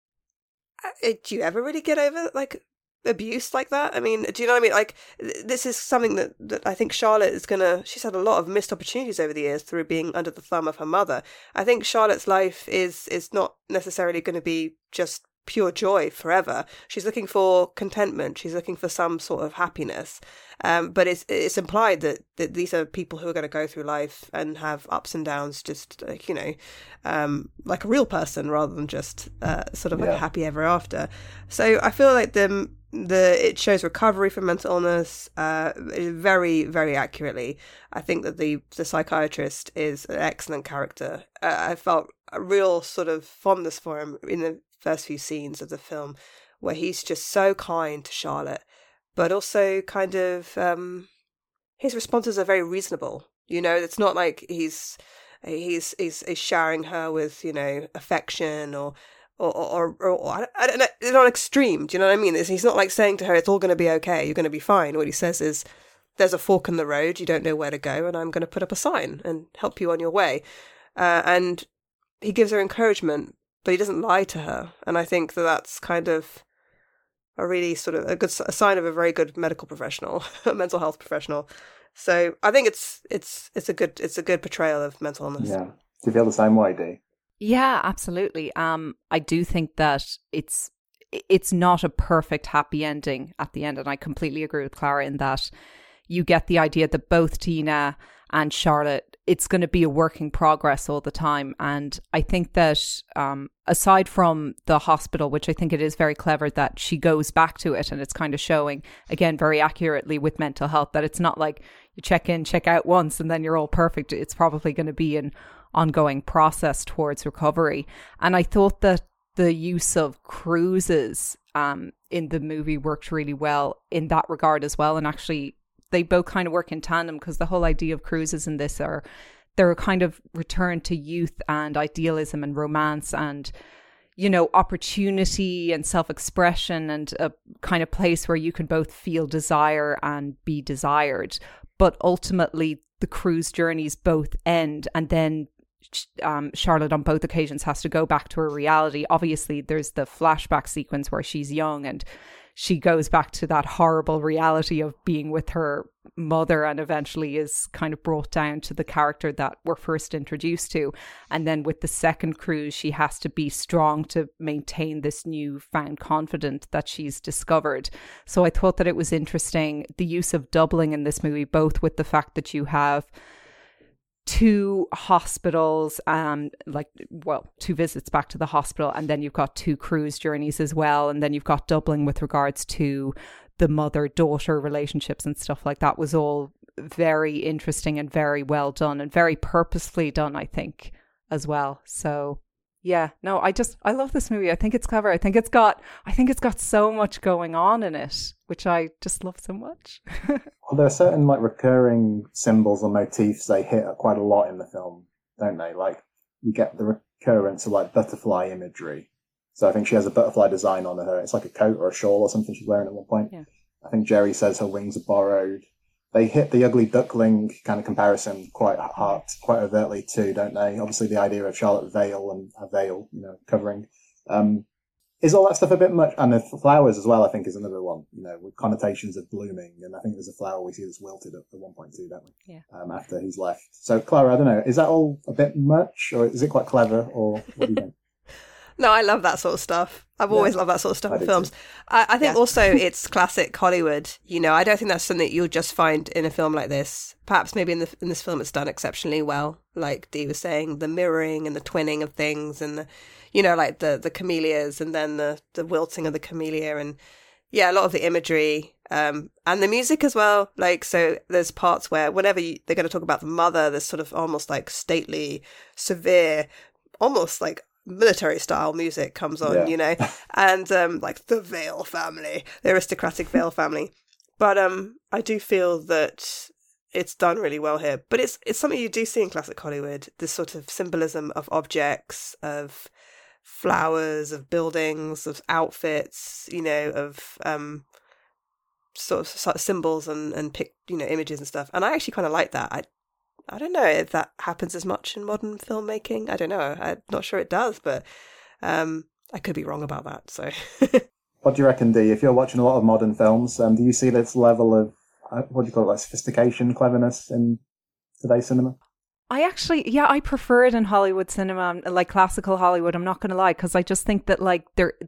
do you ever really get over, like, abuse like that? I mean, do you know what I mean? Like, this is something that I think Charlotte is she's had a lot of missed opportunities over the years through being under the thumb of her mother. I think Charlotte's life is not necessarily going to be just pure joy forever. She's looking for contentment. She's looking for some sort of happiness. But it's implied that these are people who are going to go through life and have ups and downs, just like, you know, like a real person rather than just sort of like a happy ever after. So I feel like it shows recovery from mental illness very, very accurately. I think that the psychiatrist is an excellent character. I felt a real sort of fondness for him in the first few scenes of the film, where he's just so kind to Charlotte, but also kind of his responses are very reasonable. You know, it's not like he's showering her with, you know, affection or I don't know, it's not extreme. Do you know what I mean? He's not like saying to her, "It's all going to be okay. You're going to be fine." What he says is, "There's a fork in the road. You don't know where to go, and I'm going to put up a sign and help you on your way." And he gives her encouragement, but he doesn't lie to her. And I think that that's kind of a really sort of a sign of a very good medical professional, a mental health professional. So I think it's a good portrayal of mental illness. Yeah. Do you feel the same way, Dee? Yeah, absolutely. I do think that it's not a perfect happy ending at the end, and I completely agree with Clara in that you get the idea that both Tina and Charlotte, it's going to be a work in progress all the time. And I think that aside from the hospital, which I think it is very clever that she goes back to it, and it's kind of showing, again, very accurately with mental health, that it's not like you check in, check out once, and then you're all perfect. It's probably going to be an ongoing process towards recovery. And I thought that the use of cruises in the movie worked really well in that regard as well. And actually, they both kind of work in tandem, because the whole idea of cruises in this they're a kind of return to youth and idealism and romance and, you know, opportunity and self-expression, and a kind of place where you can both feel desire and be desired. But ultimately, the cruise journeys both end, and then Charlotte on both occasions has to go back to her reality. Obviously, there's the flashback sequence where she's young and she goes back to that horrible reality of being with her mother, and eventually is kind of brought down to the character that we're first introduced to. And then with the second cruise, she has to be strong to maintain this newfound confidence that she's discovered. So I thought that it was interesting, the use of doubling in this movie, both with the fact that you have two hospitals, two visits back to the hospital, and then you've got two cruise journeys as well, and then you've got doubling with regards to the mother-daughter relationships and stuff like that. Was all very interesting and very well done, and very purposefully done, I think, as well. So yeah, no, I love this movie. I think it's clever. I think it's got so much going on in it, which I just love so much. Well, there are certain like recurring symbols or motifs they hit quite a lot in the film, don't they? Like you get the recurrence of like butterfly imagery. So I think she has a butterfly design on her. It's like a coat or a shawl or something she's wearing at one point. Yeah. I think Jerry says her wings are borrowed. They hit the ugly duckling kind of comparison quite hard, quite overtly too, don't they? Obviously, the idea of Charlotte Vale and a veil, you know, covering. Is all that stuff a bit much? And the flowers as well, I think, is another one, you know, with connotations of blooming. And I think there's a flower we see that's wilted at one point too, don't we? Yeah. After he's left. So, Clara, I don't know, is that all a bit much, or is it quite clever, or what do you think? No, I love that sort of stuff. I've always loved that sort of stuff in films. I think also it's classic Hollywood. You know, I don't think that's something you'll just find in a film like this. Perhaps maybe in this film it's done exceptionally well. Like Dee was saying, the mirroring and the twinning of things, and the, you know, like the camellias, and then the wilting of the camellia, and yeah, a lot of the imagery and the music as well. Like, so there's parts where whenever they're going to talk about the mother, there's sort of almost like stately, severe, almost like military style music comes on, you know, and like the Vale family, the aristocratic Vale family. But I do feel that it's done really well here. But it's something you do see in classic Hollywood, this sort of symbolism of objects, of flowers, of buildings, of outfits, you know, of sort of symbols and you know, images and stuff. And I actually kind of like that. I don't know if that happens as much in modern filmmaking. I don't know. I'm not sure it does, but I could be wrong about that. So, what do you reckon, Dee? If you're watching a lot of modern films, do you see this level of what do you call it, like sophistication, cleverness in today's cinema? I prefer it in Hollywood cinema, like classical Hollywood. I'm not going to lie, because I just think that like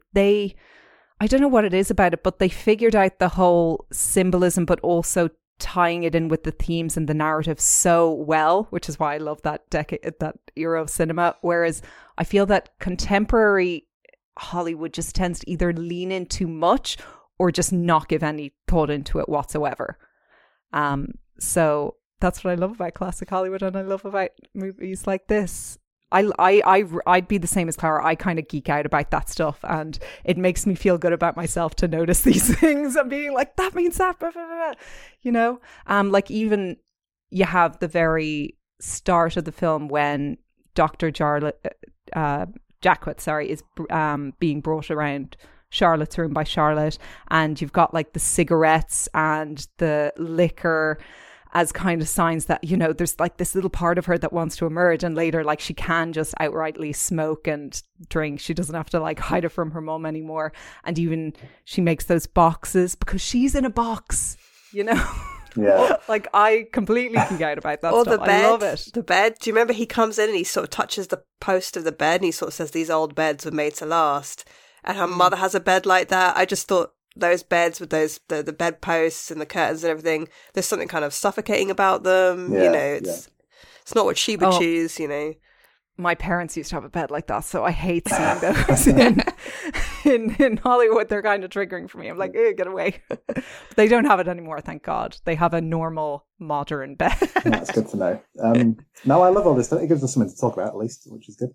I don't know what it is about it, but they figured out the whole symbolism, but also tying it in with the themes and the narrative so well, which is why I love that era of cinema. Whereas I feel that contemporary Hollywood just tends to either lean in too much or just not give any thought into it whatsoever. So that's what I love about classic Hollywood, and I love about movies like this. I'd be the same as Clara. I kind of geek out about that stuff, and it makes me feel good about myself to notice these things and being like, that means that, blah, blah, blah, you know? Like even you have the very start of the film when Dr. Jacquet, is being brought around Charlotte's room by Charlotte, and you've got like the cigarettes and the liquor as kind of signs that, you know, there's like this little part of her that wants to emerge, and later like she can just outrightly smoke and drink. She doesn't have to like hide it from her mum anymore. And even she makes those boxes because she's in a box, you know. Yeah. Like I completely geek out about that or stuff. The bed, I love it. The bed. Do you remember he comes in and he sort of touches the post of the bed and he sort of says these old beds were made to last. And her mother has a bed like that. I just thought those beds with those the bed posts and the curtains and everything, there's something kind of suffocating about them. Yeah, you know, it's not what she would choose, you know. My parents used to have a bed like that, so I hate seeing those in Hollywood. They're kind of triggering for me. I'm like, get away. But they don't have it anymore, thank God. They have a normal, modern bed. That's good to know. No, I love all this. It gives us something to talk about, at least, which is good.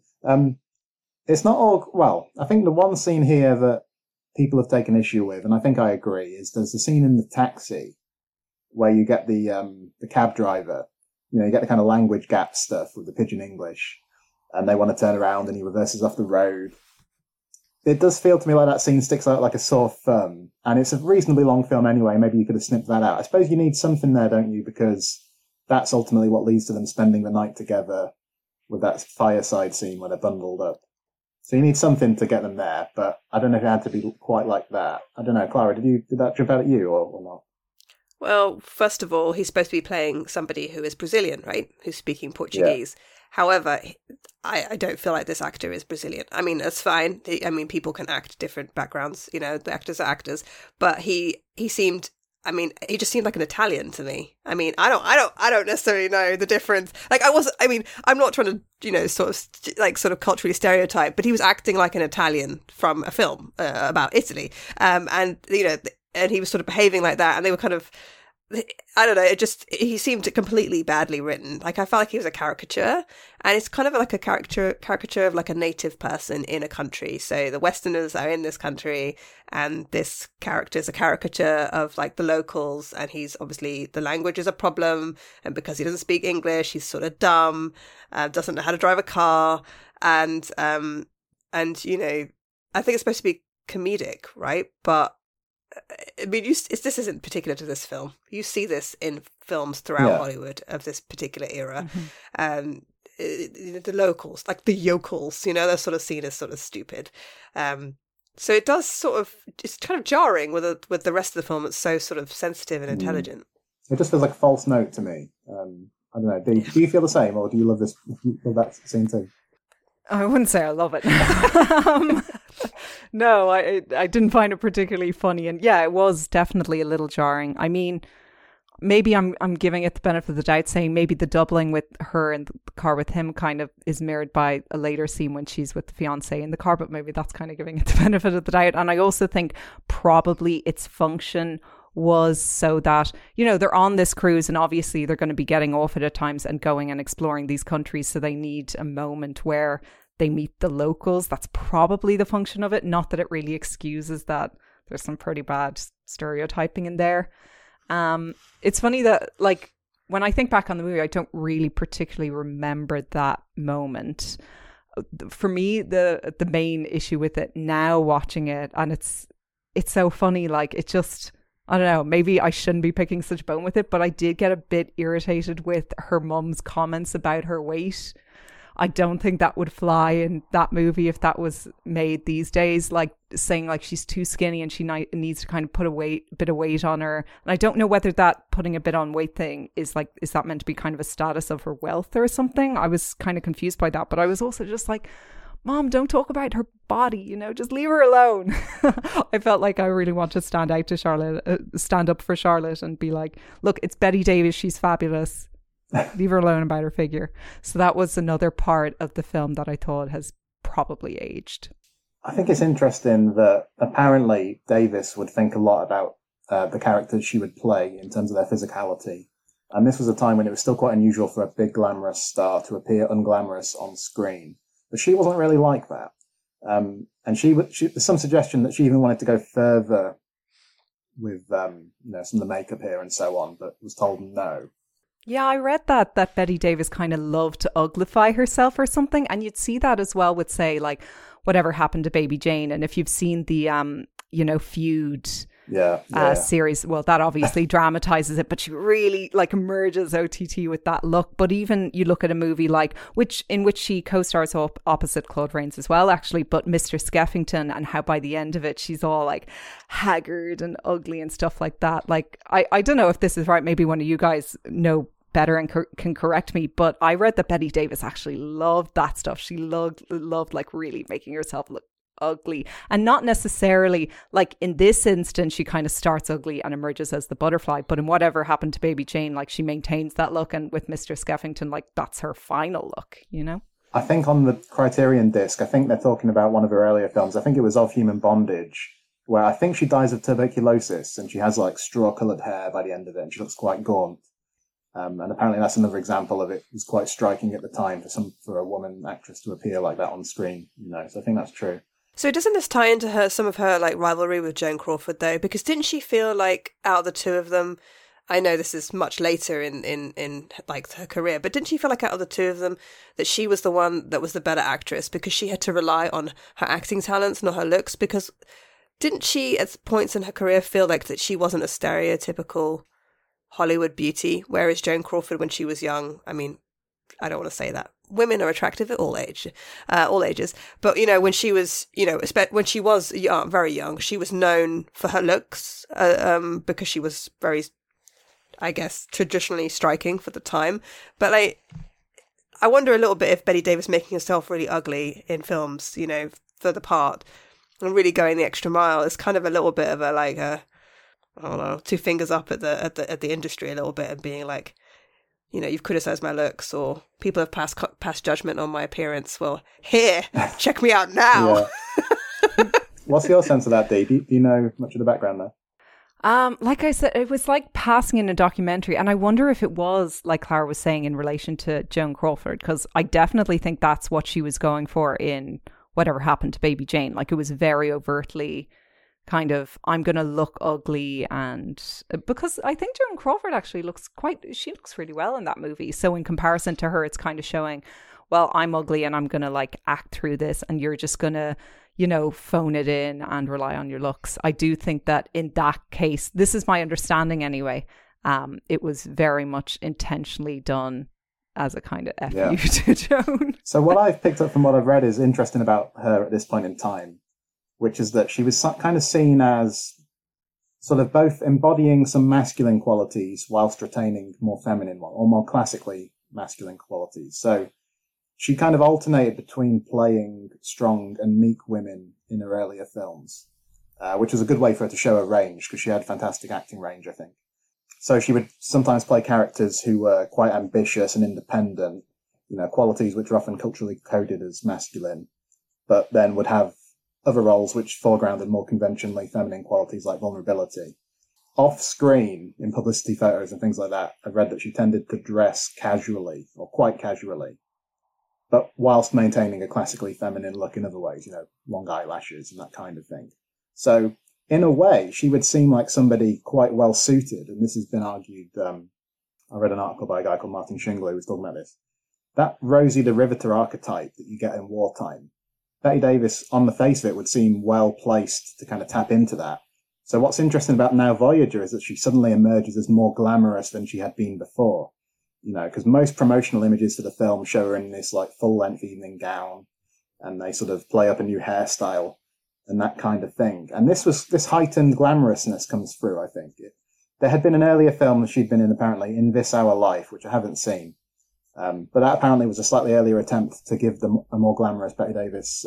It's not all... Well, I think the one scene here that people have taken issue with, and I think I agree, is there's the scene in the taxi where you get the cab driver, you know, you get the kind of language gap stuff with the pidgin English, and they want to turn around and he reverses off the road. It does feel to me like that scene sticks out like a sore thumb, and it's a reasonably long film anyway. Maybe you could have snipped that out. I suppose you need something there, don't you? Because that's ultimately what leads to them spending the night together with that fireside scene where they're bundled up. So you need something to get them there, but I don't know if it had to be quite like that. I don't know, Clara, did that jump out at you or not? Well, first of all, he's supposed to be playing somebody who is Brazilian, right? Who's speaking Portuguese. Yeah. However, I don't feel like this actor is Brazilian. I mean, that's fine. I mean, people can act different backgrounds, you know, the actors are actors. But he seemed, I mean, he just seemed like an Italian to me. I mean, I don't necessarily know the difference. Like, I'm not trying to, you know, sort of culturally stereotype, but he was acting like an Italian from a film about Italy. And, you know, and he was sort of behaving like that. And they were kind of, I don't know, he seemed completely badly written. Like, I felt like he was a caricature, and it's kind of like a caricature of like a native person in a country. So the Westerners are in this country, and this character is a caricature of like the locals, and he's obviously, the language is a problem, and because he doesn't speak English, he's sort of dumb, doesn't know how to drive a car, and you know, I think it's supposed to be comedic, right? But I mean, this isn't particular to this film. You see this in films throughout Hollywood of this particular era. Mm-hmm. The locals, like the yokels, you know, they're sort of seen as sort of stupid. So it does sort of, it's kind of jarring with the rest of the film. It's so sort of sensitive and intelligent. It just feels like a false note to me. I don't know. Do you feel the same, or do you love that scene too? I wouldn't say I love it. No, I didn't find it particularly funny. And yeah, it was definitely a little jarring. I mean, maybe I'm giving it the benefit of the doubt, saying maybe the doubling with her in the car with him kind of is mirrored by a later scene when she's with the fiancé in the car, but maybe that's kind of giving it the benefit of the doubt. And I also think probably its function was so that, you know, they're on this cruise and obviously they're going to be getting off it at times and going and exploring these countries. So they need a moment where they meet the locals. That's probably the function of it. Not that it really excuses that there's some pretty bad stereotyping in there. It's funny that, like, when I think back on the movie, I don't really particularly remember that moment. For me, the main issue with it now watching it, and it's so funny, like, it just, I don't know, maybe I shouldn't be picking such a bone with it, but I did get a bit irritated with her mum's comments about her weight. I don't think that would fly in that movie if that was made these days, like saying like she's too skinny and she needs to kind of put a bit of weight on her. And I don't know whether that putting a bit on weight thing is that meant to be kind of a status of her wealth or something? I was kind of confused by that, but I was also just like, Mom, don't talk about her body, you know, just leave her alone. I felt like I really want to stand up for Charlotte and be like, look, it's Bette Davis, she's fabulous. Leave her alone about her figure. So that was another part of the film that I thought has probably aged. I think it's interesting that apparently Davis would think a lot about the characters she would play in terms of their physicality. And this was a time when it was still quite unusual for a big glamorous star to appear unglamorous on screen. But she wasn't really like that. And there's some suggestion that she even wanted to go further with, some of the makeup here and so on, but was told no. Yeah, I read that Betty Davis kind of loved to uglify herself or something. And you'd see that as well with, say, like, Whatever Happened to Baby Jane. And if you've seen the, Feud series, well, that obviously dramatizes it, but she really like emerges OTT with that look. But even you look at a movie like, in which she co-stars opposite Claude Rains as well, actually, but Mr. Skeffington, and how by the end of it, she's all like haggard and ugly and stuff like that. Like, I don't know if this is right. Maybe one of you guys know better and can correct me, but I read that Betty Davis actually loved that stuff. She loved like really making herself look ugly, and not necessarily like in this instance she kind of starts ugly and emerges as the butterfly, but in Whatever Happened to Baby Jane, like she maintains that look, and with Mr. Skeffington, like that's her final look, I think on the Criterion disc, I think they're talking about one of her earlier films. I think it was Of Human Bondage, where I think she dies of tuberculosis and she has like straw-coloured hair by the end of it and she looks quite gaunt. And apparently that's another example of it. It was quite striking at the time for a woman actress to appear like that on screen, so I think that's true. So doesn't this tie into some of her like rivalry with Joan Crawford though? Because didn't she feel like out of the two of them, I know this is much later in like her career, but didn't she feel like out of the two of them that she was the one that was the better actress because she had to rely on her acting talents, not her looks? Because didn't she at points in her career feel like that she wasn't a stereotypical Hollywood beauty, whereas Joan Crawford when she was young, I mean, I don't want to say that. Women are attractive at all ages. But, when she was, when she was young, very young, she was known for her looks because she was very, I guess, traditionally striking for the time. But I wonder a little bit if Betty Davis making herself really ugly in films, for the part and really going the extra mile is kind of a little bit of I don't know, two fingers up at the industry a little bit and being like, you've criticized my looks or people have passed judgment on my appearance. Well, here, check me out now. Yeah. What's your sense of that, Dee? Do you know much of the background there? Like I said, it was like passing in a documentary. And I wonder if it was, like Clara was saying, in relation to Joan Crawford, because I definitely think that's what she was going for in Whatever Happened to Baby Jane. Like it was very overtly kind of, I'm going to look ugly, and because I think Joan Crawford actually she looks really well in that movie. So in comparison to her, it's kind of showing, well, I'm ugly and I'm going to like act through this and you're just going to, phone it in and rely on your looks. I do think that in that case, this is my understanding anyway, it was very much intentionally done as a kind of F you to Joan. So what I've picked up from what I've read is interesting about her at this point in time, which is that she was kind of seen as sort of both embodying some masculine qualities whilst retaining more feminine or more classically masculine qualities. So she kind of alternated between playing strong and meek women in her earlier films, which was a good way for her to show her range because she had fantastic acting range, I think. So she would sometimes play characters who were quite ambitious and independent, qualities which are often culturally coded as masculine, but then would have other roles which foregrounded more conventionally feminine qualities like vulnerability. Off screen, in publicity photos and things like that, I've read that she tended to dress casually, or quite casually, but whilst maintaining a classically feminine look in other ways, long eyelashes and that kind of thing. So, in a way, she would seem like somebody quite well suited, and this has been argued. I read an article by a guy called Martin Schingler who was talking about this. That Rosie the Riveter archetype that you get in wartime, Betty Davis, on the face of it, would seem well placed to kind of tap into that. So what's interesting about Now Voyager is that she suddenly emerges as more glamorous than she had been before. Because most promotional images for the film show her in this like full-length evening gown, and they sort of play up a new hairstyle and that kind of thing. And this heightened glamorousness comes through, I think. There had been an earlier film that she'd been in, apparently, In This Our Life, which I haven't seen. But that apparently was a slightly earlier attempt to give them a more glamorous Betty Davis,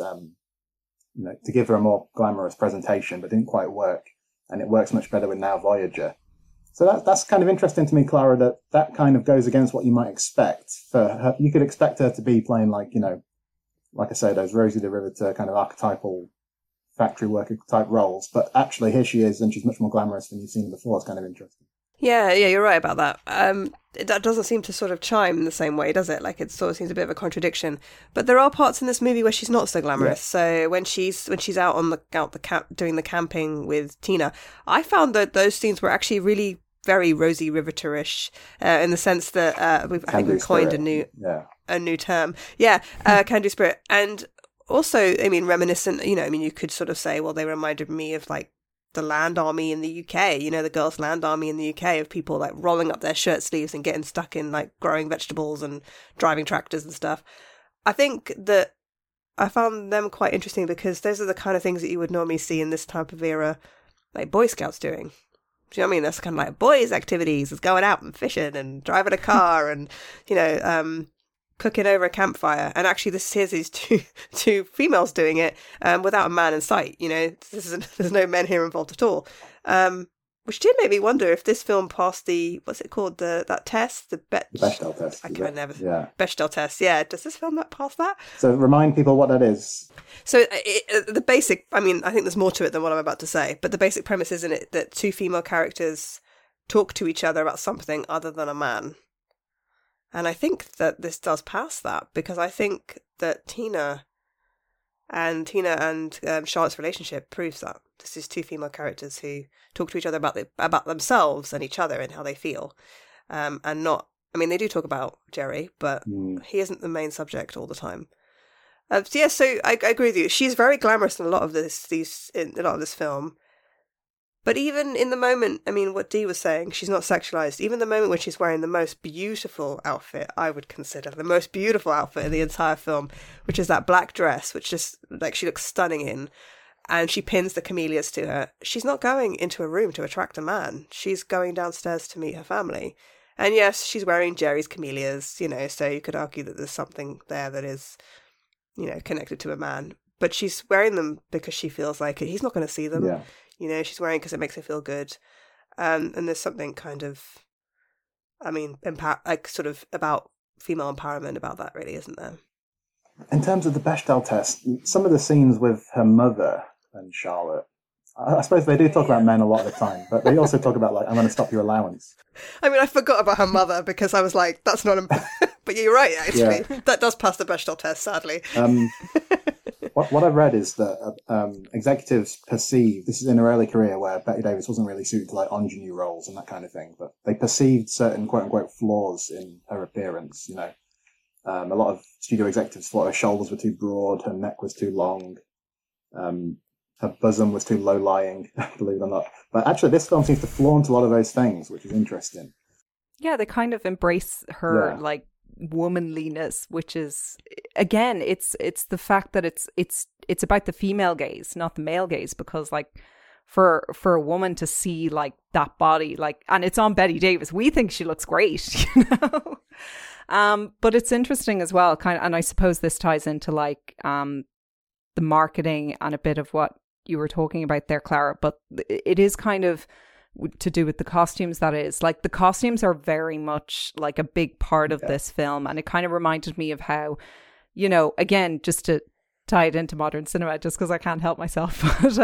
to give her a more glamorous presentation, but didn't quite work. And it works much better with Now Voyager. So that's kind of interesting to me, Clara, that kind of goes against what you might expect for her. You could expect her to be playing like I say, those Rosie the Riveter kind of archetypal factory worker type roles. But actually here she is, and she's much more glamorous than you've seen her before. It's kind of interesting. Yeah, you're right about that. That doesn't seem to sort of chime in the same way, does it? Like, it sort of seems a bit of a contradiction. But there are parts in this movie where she's not so glamorous. So when she's out on the camp doing the camping with Tina, I found that those scenes were actually really very Rosie Riveter-ish, in the sense that I think we coined a new term. Yeah, can-do spirit. And also, I mean, reminiscent, you could sort of say, well, they reminded me of like the land army in the UK, the girls' land army in the UK, of people like rolling up their shirt sleeves and getting stuck in like growing vegetables and driving tractors and stuff. I think that I found them quite interesting because those are the kind of things that you would normally see in this type of era, like Boy Scouts doing. Do you know what I mean? That's kind of like boys' activities, is going out and fishing and driving a car and, cooking over a campfire. And actually here's these two females doing it without a man in sight. There's no men here involved at all. Which did make me wonder if this film passed the, what's it called, that test? The Bechdel test. Bechdel test, yeah. Does this film pass that? So remind people what that is. So the basic, I think there's more to it than what I'm about to say, but the basic premise is in it that two female characters talk to each other about something other than a man. And I think that this does pass that, because I think that Tina and Charlotte's relationship proves that. This is two female characters who talk to each other about themselves and each other and how they feel. And not, they do talk about Jerry, but he isn't the main subject all the time. So I agree with you. She's very glamorous in a lot of this film. But even in the moment, what Dee was saying, she's not sexualized. Even the moment when she's wearing the most beautiful outfit, I would consider the most beautiful outfit in the entire film, which is that black dress, which just, like, she looks stunning in, and she pins the camellias to her. She's not going into a room to attract a man. She's going downstairs to meet her family. And yes, she's wearing Jerry's camellias, so you could argue that there's something there that is, connected to a man. But she's wearing them because she feels like he's not going to see them. Yeah. She's wearing because it makes her feel good. And there's something kind of, sort of about female empowerment about that, really, isn't there? In terms of the Bechdel test, some of the scenes with her mother and Charlotte, I suppose they do talk about men a lot of the time, but they also talk about, like, I'm going to stop your allowance. I forgot about her mother because I was like, that's not... But you're right, actually. Yeah. That does pass the Bechdel test, sadly. What I've read is that executives perceive, this is in her early career where Bette Davis wasn't really suited to like ingenue roles and that kind of thing, but they perceived certain quote unquote flaws in her appearance. A lot of studio executives thought her shoulders were too broad, her neck was too long, her bosom was too low-lying, believe it or not. But actually this film seems to flaunt a lot of those things, which is interesting. Yeah, they kind of embrace her like womanliness, which is, again, it's the fact that it's about the female gaze, not the male gaze, because like for a woman to see like that body, like, and it's on Bette Davis, we think she looks great, but it's interesting as well, kind of, and I suppose this ties into like the marketing and a bit of what you were talking about there, Clara, but it is kind of to do with the costumes. That is, like, the costumes are very much like a big part of this film, and it kind of reminded me of how, again, just to tie it into modern cinema, just because I can't help myself,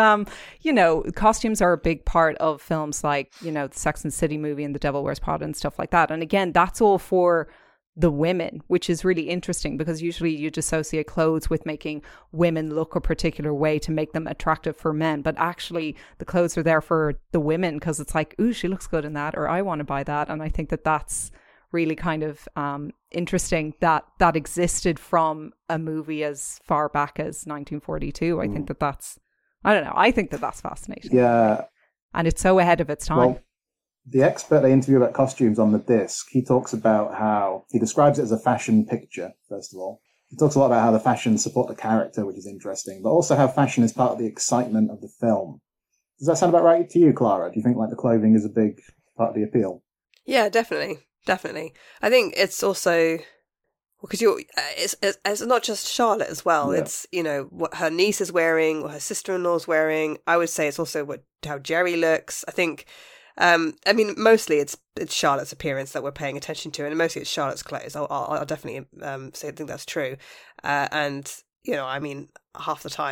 but costumes are a big part of films like, the Sex and the City movie and The Devil Wears Prada and stuff like that. And again, that's all for the women, which is really interesting, because usually you associate clothes with making women look a particular way to make them attractive for men, but actually the clothes are there for the women, because it's like, ooh, she looks good in that, or I want to buy that. And I think that that's really kind of interesting that existed from a movie as far back as 1942. I think that's, I don't know, I think that that's fascinating. Yeah. And it's so ahead of its time. Well, the expert they interview about costumes on the disc, he talks about how he describes it as a fashion picture, first of all. He talks a lot about how the fashions support the character, which is interesting, but also how fashion is part of the excitement of the film. Does that sound about right to you, Clara? Do you think like the clothing is a big part of the appeal? Yeah, definitely. I think it's also, because it's not just Charlotte as well. Yeah. It's, what her niece is wearing, what her sister-in-law's wearing. I would say it's also how Jerry looks. I think, mostly it's Charlotte's appearance that we're paying attention to, and mostly it's Charlotte's clothes. I'll definitely say I think that's true. And half the time,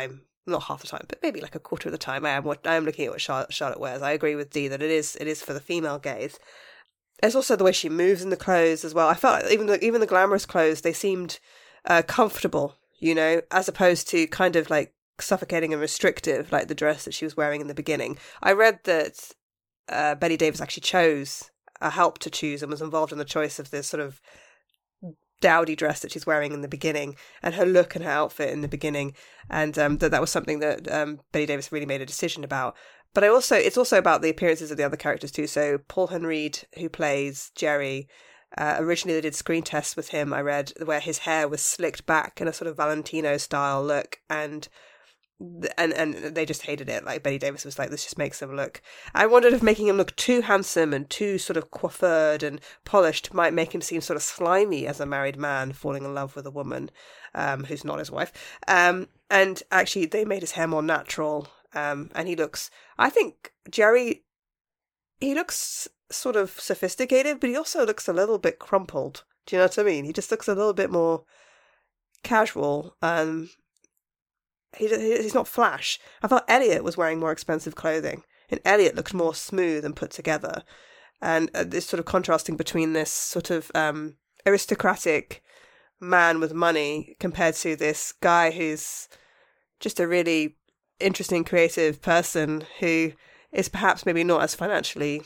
not half the time, but maybe like a quarter of the time, I am looking at what Charlotte wears. I agree with Dee that it is for the female gaze. There's also the way she moves in the clothes as well. I felt like even the glamorous clothes, they seemed comfortable, you know, as opposed to kind of like suffocating and restrictive, like the dress that she was wearing in the beginning. I read that Bette Davis actually helped to choose and was involved in the choice of this sort of dowdy dress that she's wearing in the beginning, and her look and her outfit in the beginning, and that was something that Bette Davis really made a decision about. But it's also about the appearances of the other characters too. So Paul Henreid, who plays Jerry, originally they did screen tests with him, I read, where his hair was slicked back in a sort of Valentino style look, and they just hated it. Like, Bette Davis was like, this just makes him look... I wondered if making him look too handsome and too sort of coiffured and polished might make him seem sort of slimy as a married man falling in love with a woman who's not his wife. And actually, they made his hair more natural, and he looks... I think Jerry, he looks sort of sophisticated, but he also looks a little bit crumpled. Do you know what I mean? He just looks a little bit more casual. He's not flash. I thought Elliot was wearing more expensive clothing, and Elliot looked more smooth and put together. And this sort of contrasting between this sort of aristocratic man with money compared to this guy who's just a really interesting, creative person who is perhaps maybe not as financially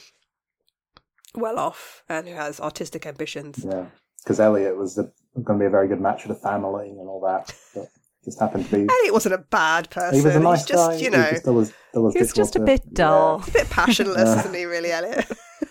well off and who has artistic ambitions. Yeah, because Elliot was going to be a very good match for the family and all that. But just happened to be... Elliot wasn't a bad person. He was a nice guy. You know, he was just a bit dull. He's a bit passionless, isn't he, really, Elliot?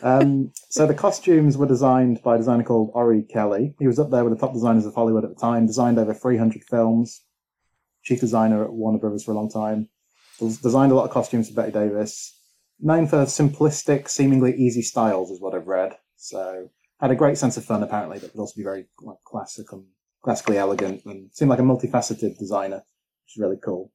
So the costumes were designed by a designer called Ori Kelly. He was up there with the top designers of Hollywood at the time, designed over 300 films, chief designer at Warner Brothers for a long time. Designed a lot of costumes for Bette Davis. Known for simplistic, seemingly easy styles, is what I've read. So had a great sense of fun, apparently, but could also be very like classically elegant, and seemed like a multifaceted designer, which is really cool.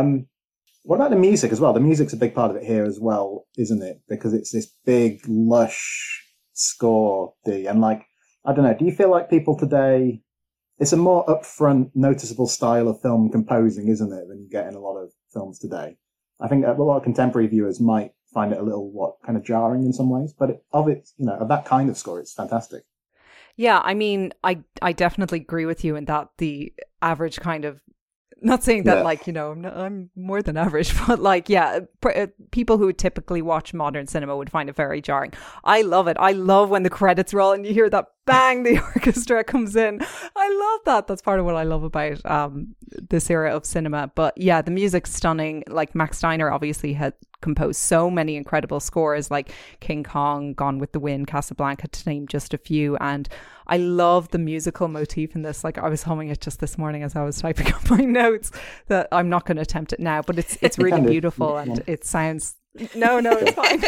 What about the music as well? The music's a big part of it here as well, isn't it? Because it's this big, lush score, and like, I don't know, do you feel like people today, it's a more upfront, noticeable style of film composing, isn't it, than you get in a lot of films today? I think a lot of contemporary viewers might find it a little, kind of jarring in some ways, but of that kind of score, it's fantastic. Yeah, I mean, I definitely agree with you in that the average kind of, not saying that like, you know, I'm more than average, but like, yeah, people who would typically watch modern cinema would find it very jarring. I love it. I love when the credits roll and you hear that bang, the orchestra comes in. I love that. That's part of what I love about this era of cinema. But yeah, the music's stunning. Like, Max Steiner obviously had composed so many incredible scores, like King Kong, Gone with the Wind, Casablanca, to name just a few. And I love the musical motif in this. Like, I was humming it just this morning as I was typing up my notes. That I'm not going to attempt it now, but it's really beautiful, and it sounds... No, it's fine.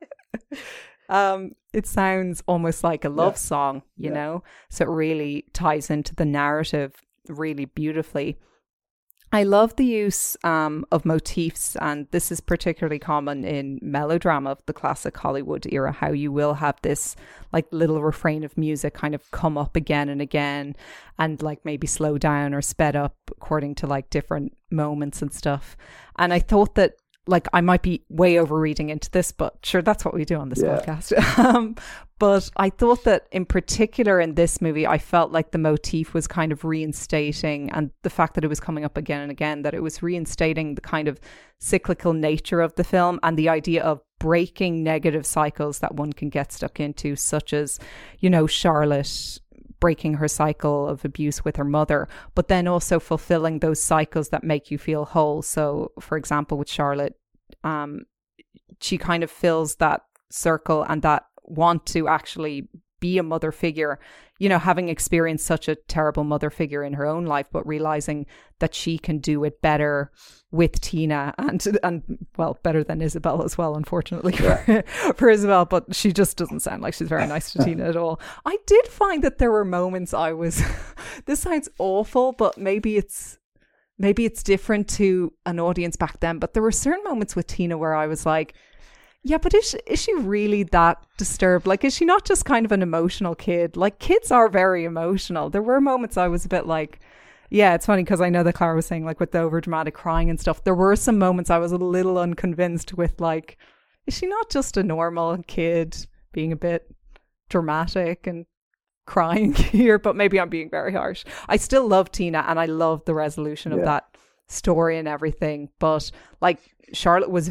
It sounds almost like a love song, you know? So it really ties into the narrative really beautifully. I love the use of motifs, and this is particularly common in melodrama of the classic Hollywood era, how you will have this like little refrain of music kind of come up again and again, and like maybe slow down or sped up according to like different moments and stuff. And I thought that, like, I might be way overreading into this, but sure, that's what we do on this podcast. But I thought that in particular in this movie, I felt like the motif was kind of reinstating, and the fact that it was coming up again and again, that it was reinstating the kind of cyclical nature of the film and the idea of breaking negative cycles that one can get stuck into, such as, you know, Charlotte breaking her cycle of abuse with her mother, but then also fulfilling those cycles that make you feel whole. So, for example, with Charlotte, she kind of fills that circle and that want to actually be a mother figure, you know, having experienced such a terrible mother figure in her own life, but realizing that she can do it better with Tina and well, better than Isabel as well, unfortunately for Isabel, but she just doesn't sound like she's very nice to Tina at all. I did find that there were moments I was, this sounds awful, but maybe it's different to an audience back then, but there were certain moments with Tina where I was like, yeah, but is she really that disturbed? Like, is she not just kind of an emotional kid? Like, kids are very emotional. There were moments I was a bit like, Yeah, it's funny because I know that Clara was saying, like, with the overdramatic crying and stuff, there were some moments I was a little unconvinced with, like, is she not just a normal kid being a bit dramatic and crying here? But maybe I'm being very harsh. I still love Tina and I love the resolution of that story and everything. But, like, Charlotte was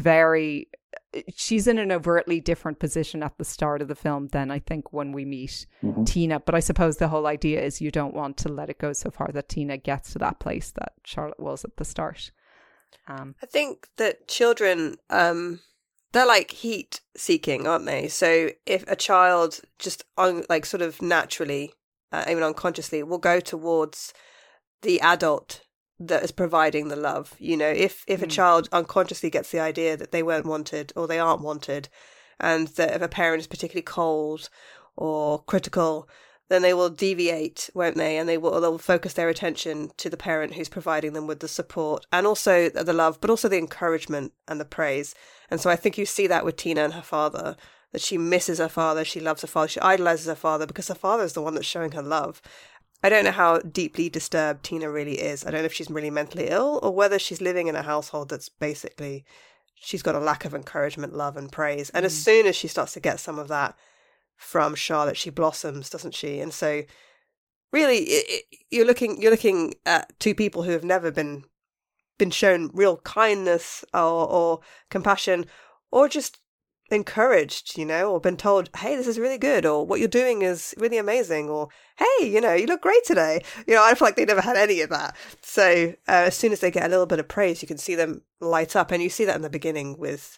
she's in an overtly different position at the start of the film than I think when we meet Tina. But I suppose the whole idea is you don't want to let it go so far that Tina gets to that place that Charlotte was at the start. I think that children, they're like heat seeking, aren't they? So if a child just like sort of naturally, even unconsciously, will go towards the adult that is providing the love. You know, if a child unconsciously gets the idea that they weren't wanted or they aren't wanted, and that if a parent is particularly cold or critical, then they will deviate, won't they? And they'll focus their attention to the parent who's providing them with the support and also the love, but also the encouragement and the praise. And so I think you see that with Tina and her father, that she misses her father, she loves her father, she idolizes her father because her father is the one that's showing her love. I don't know how deeply disturbed Tina really is. I don't know if she's really mentally ill or whether she's living in a household that's basically, she's got a lack of encouragement, love and praise. And as soon as she starts to get some of that from Charlotte, she blossoms, doesn't she? And so really you're looking at two people who have never been shown real kindness or compassion or just encouraged, you know, or been told, hey, this is really good, or what you're doing is really amazing, or hey, you know, you look great today. You know, I feel like they never had any of that. So as soon as they get a little bit of praise, you can see them light up. And you see that in the beginning with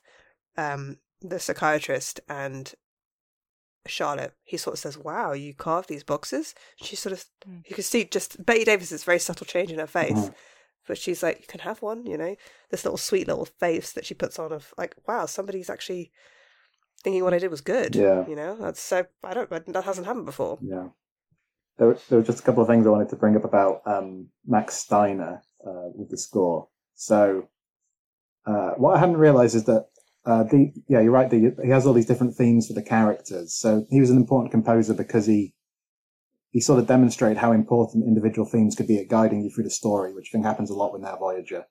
the psychiatrist and Charlotte. He sort of says, wow, you carved these boxes. She sort of, you can see just Betty Davis's very subtle change in her face. But she's like, you can have one, you know, this little sweet little face that she puts on of like, wow, somebody's actually thinking what I did was good. Yeah. You know, that's so, that hasn't happened before. Yeah. There were just a couple of things I wanted to bring up about Max Steiner with the score. So what I hadn't realised is that, you're right, he has all these different themes for the characters. So he was an important composer because he sort of demonstrated how important individual themes could be at guiding you through the story, which I think happens a lot with Now Voyager.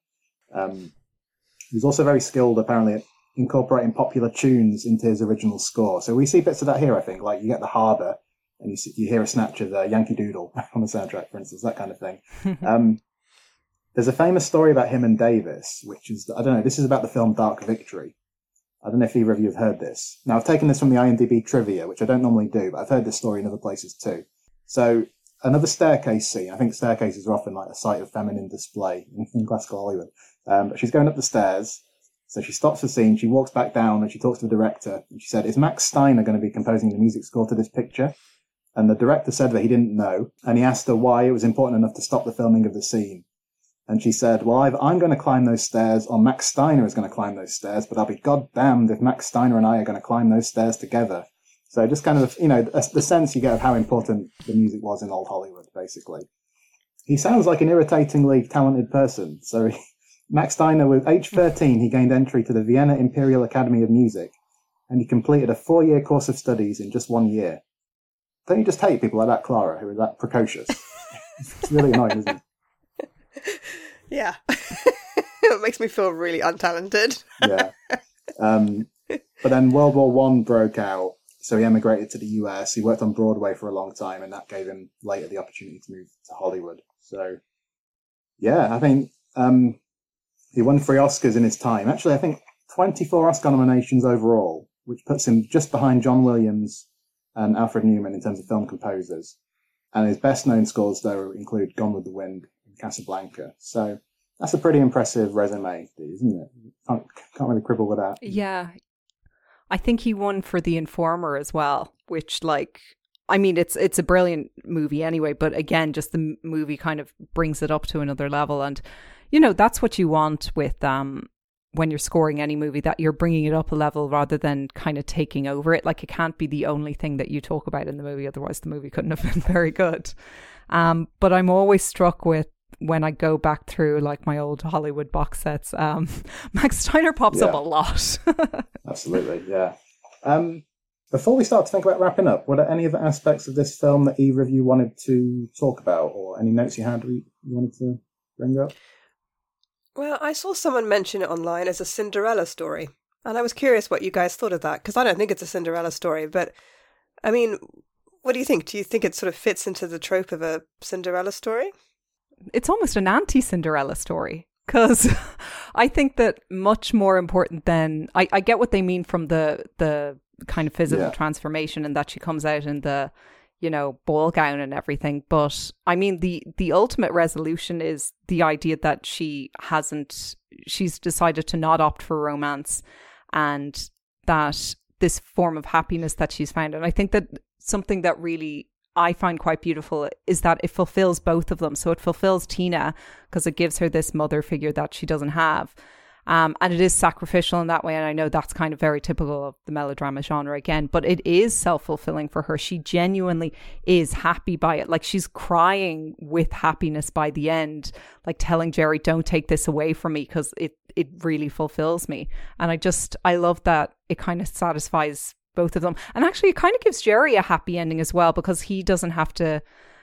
He was also very skilled, apparently, at incorporating popular tunes into his original score. So we see bits of that here, I think. Like, you get the harbour, and you hear a snatch of Yankee Doodle on the soundtrack, for instance, that kind of thing. There's a famous story about him and Davis, which is, I don't know, this is about the film Dark Victory. I don't know if either of you have heard this. Now, I've taken this from the IMDb trivia, which I don't normally do, but I've heard this story in other places too. So, another staircase scene. I think staircases are often like a site of feminine display in classical Hollywood. But she's going up the stairs. So she stops the scene, she walks back down and she talks to the director. And she said, is Max Steiner going to be composing the music score to this picture? And the director said that he didn't know. And he asked her why it was important enough to stop the filming of the scene. And she said, well, either I'm going to climb those stairs or Max Steiner is going to climb those stairs, but I'll be goddamned if Max Steiner and I are going to climb those stairs together. So just kind of, you know, the sense you get of how important the music was in old Hollywood, basically. He sounds like an irritatingly talented person. So Max Steiner, with age 13, he gained entry to the Vienna Imperial Academy of Music, and he completed a 4-year course of studies in just 1 year. Don't you just hate people like that, Clara, who are that precocious? It's really annoying, isn't it? Yeah. It makes me feel really untalented. Yeah. But then World War One broke out, so he emigrated to the US. He worked on Broadway for a long time, and that gave him later the opportunity to move to Hollywood. So, yeah, I think he won 3 Oscars in his time. Actually, I think 24 Oscar nominations overall, which puts him just behind John Williams and Alfred Newman in terms of film composers. And his best-known scores, though, include Gone with the Wind and Casablanca. So that's a pretty impressive resume, isn't it? Can't really quibble with that. Yeah. I think he won for The Informer as well, which, like, I mean, it's a brilliant movie anyway, but again, just the movie kind of brings it up to another level. And, you know, that's what you want with when you're scoring any movie, that you're bringing it up a level rather than kind of taking over it. Like, it can't be the only thing that you talk about in the movie, otherwise the movie couldn't have been very good. But I'm always struck with, when I go back through like my old Hollywood box sets, Max Steiner pops up a lot. Absolutely, yeah. But Before we start to think about wrapping up, were there any other aspects of this film that either of you wanted to talk about, or any notes you had you wanted to bring up? Well, I saw someone mention it online as a Cinderella story, and I was curious what you guys thought of that, because I don't think it's a Cinderella story, but, I mean, what do you think? Do you think it sort of fits into the trope of a Cinderella story? It's almost an anti-Cinderella story, because I think that much more important than... I get what they mean from the kind of physical transformation, and that she comes out in the, ball gown and everything. But I mean, the ultimate resolution is the idea that she's decided to not opt for romance, and that this form of happiness that she's found. And I think that something that really I find quite beautiful is that it fulfills both of them. So it fulfills Tina because it gives her this mother figure that she doesn't have. And it is sacrificial in that way. And I know that's kind of very typical of the melodrama genre again, but it is self-fulfilling for her. She genuinely is happy by it. Like, she's crying with happiness by the end, like telling Jerry, don't take this away from me, because it really fulfills me. And I love that it kind of satisfies both of them. And actually it kind of gives Jerry a happy ending as well, because he doesn't have to,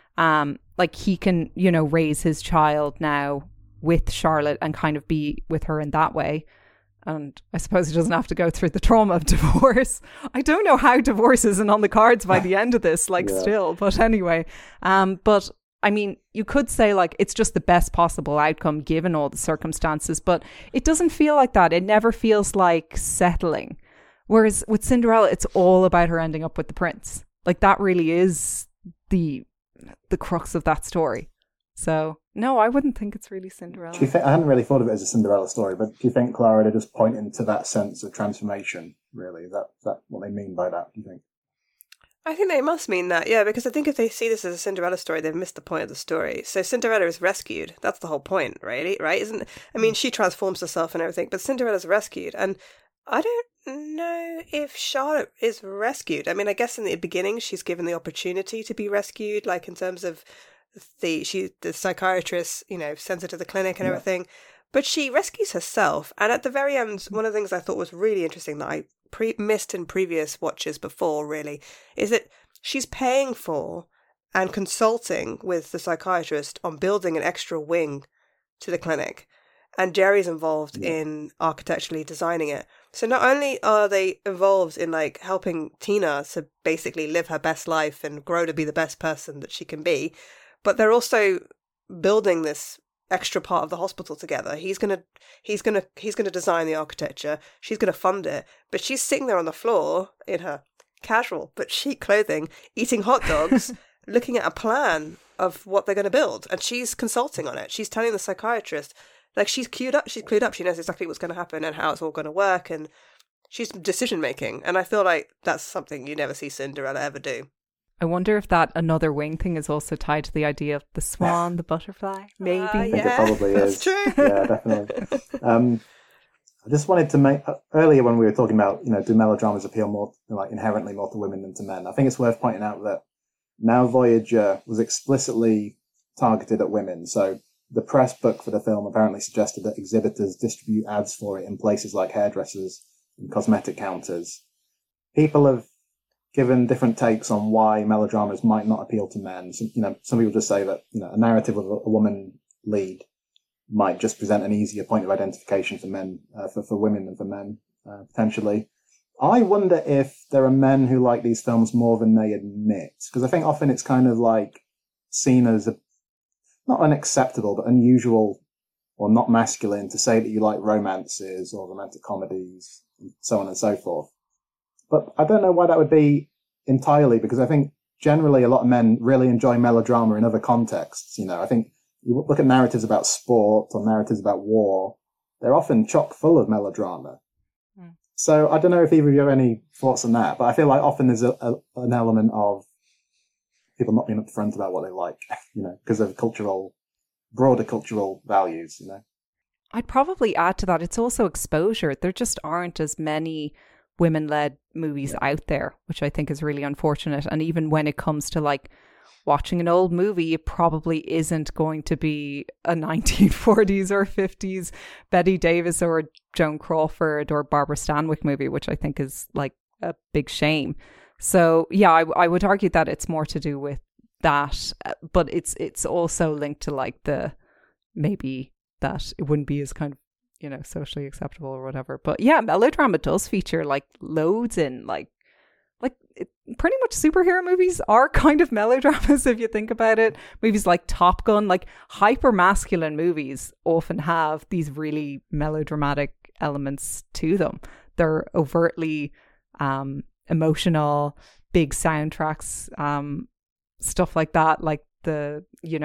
he can, raise his child now with Charlotte and kind of be with her in that way. And I suppose he doesn't have to go through the trauma of divorce. I don't know how divorce isn't on the cards by the end of this, still. But anyway, but I mean, you could say it's just the best possible outcome given all the circumstances, but it doesn't feel like that. It never feels like settling. Whereas with Cinderella, it's all about her ending up with the prince. That really is the crux of that story. So, no, I wouldn't think it's really Cinderella. Do you think, I hadn't really thought of it as a Cinderella story, but do you think, Clara, they're just pointing to that sense of transformation, really? Is that what they mean by that, do you think? I think they must mean that, yeah, because I think if they see this as a Cinderella story, they've missed the point of the story. So Cinderella is rescued. That's the whole point, really, right? She transforms herself and everything, but Cinderella's rescued. And I don't know if Charlotte is rescued. I mean, I guess in the beginning, she's given the opportunity to be rescued, in terms of the psychiatrist, sends her to the clinic and everything. But she rescues herself. And at the very end, one of the things I thought was really interesting that I missed in previous watches before, really, is that she's paying for and consulting with the psychiatrist on building an extra wing to the clinic. And Jerry's involved in architecturally designing it. So not only are they involved in helping Tina to basically live her best life and grow to be the best person that she can be, but they're also building this extra part of the hospital together. He's gonna design the architecture. She's gonna fund it, but she's sitting there on the floor in her casual but chic clothing, eating hot dogs, looking at a plan of what they're going to build, and she's consulting on it. She's telling the psychiatrist, she's clued up. She knows exactly what's going to happen and how it's all going to work, and she's decision making. And I feel like that's something you never see Cinderella ever do. I wonder if that another wing thing is also tied to the idea of the swan, the butterfly, maybe. I think it probably is. That's true. Yeah, definitely. I just wanted to make, earlier when we were talking about, do melodramas appeal more, inherently more to women than to men? I think it's worth pointing out that Now Voyager was explicitly targeted at women. So the press book for the film apparently suggested that exhibitors distribute ads for it in places like hairdressers and cosmetic counters. People have given different takes on why melodramas might not appeal to men. So, some people just say that, a narrative of a woman lead might just present an easier point of identification for men, for women than for men, potentially. I wonder if there are men who like these films more than they admit, because I think often it's kind of seen as not unacceptable, but unusual or not masculine to say that you like romances or romantic comedies, and so on and so forth. But I don't know why that would be entirely, because I think generally a lot of men really enjoy melodrama in other contexts. I think you look at narratives about sport or narratives about war, they're often chock full of melodrama. Mm. So I don't know if either of you have any thoughts on that, but I feel like often there's an element of people not being upfront about what they like, because of broader cultural values, I'd probably add to that, it's also exposure. There just aren't as many women-led movies out there, which I think is really unfortunate. And even when it comes to watching an old movie, it probably isn't going to be a 1940s or 50s Bette Davis or Joan Crawford or Barbara Stanwyck movie, which I think is a big shame. So yeah, I would argue that it's more to do with that, but it's also linked to like the maybe that it wouldn't be as kind of, you know, socially acceptable or whatever. But yeah, melodrama does feature like loads in pretty much superhero movies are kind of melodramas if you think about it. Movies like Top Gun, like hyper masculine movies often have these really melodramatic elements to them. They're overtly emotional, big soundtracks, stuff like that, like the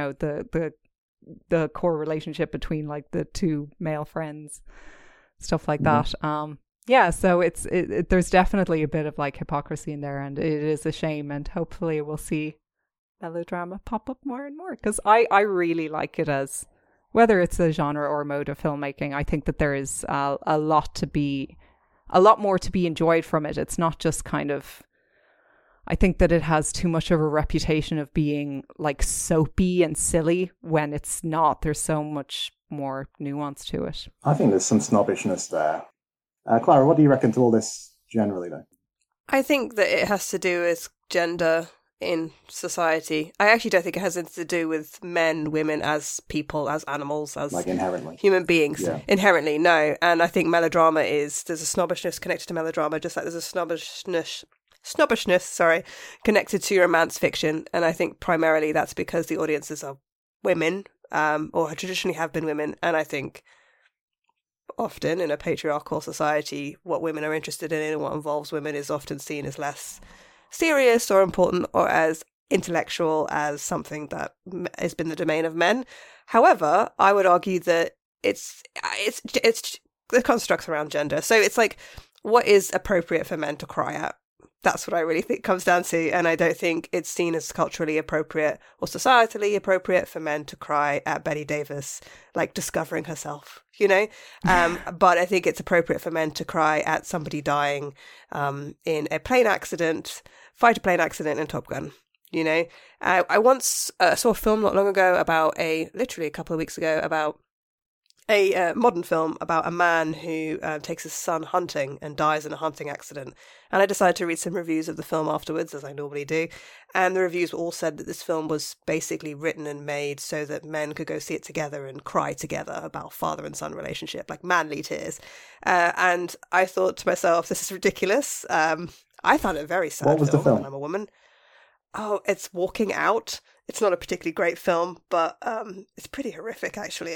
core relationship between like the two male friends, stuff like that. Yeah, so it's there's definitely a bit of like hypocrisy in there, and it is a shame, and hopefully we'll see melodrama pop up more and more, because I really like it as, whether it's a genre or mode of filmmaking, I think that there is a lot more to be enjoyed from it. It's not just kind of, I think that it has too much of a reputation of being like soapy and silly when it's not. There's so much more nuance to it. I think there's some snobbishness there. Clara, what do you reckon to all this generally, though? I think that it has to do with gender in society. I actually don't think it has anything to do with men, women as people, as animals, as like inherently human beings. Yeah. Inherently, no. And I think melodrama there's a snobbishness connected to melodrama, just like there's a snobbishness, connected to romance fiction. And I think primarily that's because the audiences are women, or traditionally have been women. And I think often in a patriarchal society, what women are interested in and what involves women is often seen as less serious or important, or as intellectual, as something that has been the domain of men. However, I would argue that it's the constructs around gender. So it's like, what is appropriate for men to cry at? That's what I really think comes down to. And I don't think it's seen as culturally appropriate or societally appropriate for men to cry at Bette Davis, like discovering herself, you know? But I think it's appropriate for men to cry at somebody dying in a fighter plane accident in Top Gun, you know? I once saw a film not long ago literally a couple of weeks ago, about a modern film about a man who takes his son hunting and dies in a hunting accident. And I decided to read some reviews of the film afterwards, as I normally do. And the reviews all said that this film was basically written and made so that men could go see it together and cry together about father and son relationship, like manly tears. And I thought to myself, this is ridiculous. I found it a very sad What was the film? And I'm a woman. Oh, it's Walking Out. It's not a particularly great film, but it's pretty horrific, actually.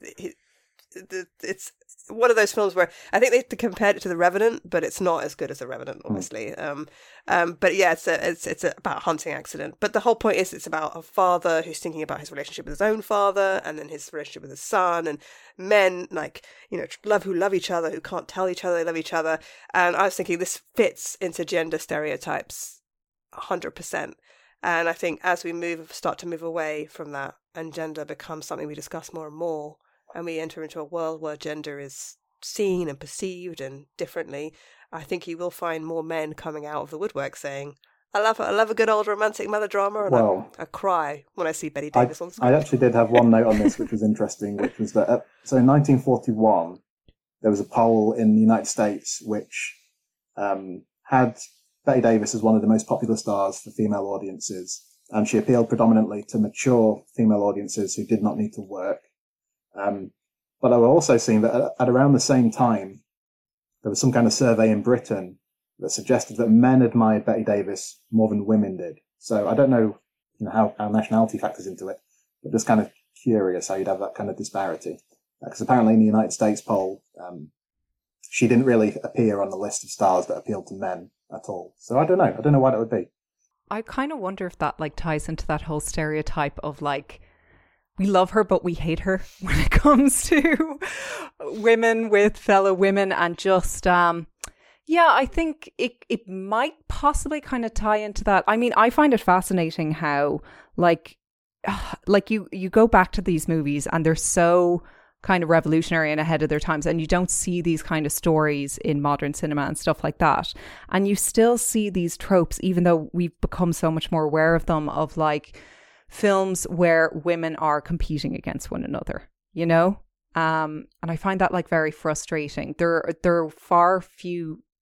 It's one of those films where I think they compared it to The Revenant, but it's not as good as The Revenant, obviously. But yeah, it's about a hunting accident. But the whole point is it's about a father who's thinking about his relationship with his own father, and then his relationship with his son, and men, like, you know, who love each other, who can't tell each other they love each other. And I was thinking this fits into gender stereotypes 100%. And I think as we start to move away from that, and gender becomes something we discuss more and more, and we enter into a world where gender is seen and perceived and differently, I think you will find more men coming out of the woodwork saying, I love a good old romantic melodrama, and I cry when I see Bette Davis on screen. I actually did have one note on this, which was interesting, which was that, so in 1941, there was a poll in the United States which had Bette Davis as one of the most popular stars for female audiences, and she appealed predominantly to mature female audiences who did not need to work. But I was also seeing that at around the same time, there was some kind of survey in Britain that suggested that men admired Bette Davis more than women did. So I don't know, how nationality factors into it, but just kind of curious how you'd have that kind of disparity. Because apparently in the United States poll, she didn't really appear on the list of stars that appealed to men at all. So I don't know why that would be. I kind of wonder if that like ties into that whole stereotype of like, we love her, but we hate her when it comes to women with fellow women, and just, I think it might possibly kind of tie into that. I mean, I find it fascinating how, like you go back to these movies and they're so kind of revolutionary and ahead of their times, and you don't see these kind of stories in modern cinema and stuff like that. And you still see these tropes, even though we've become so much more aware of them, of like films where women are competing against one another, and I find that like very frustrating. There are far few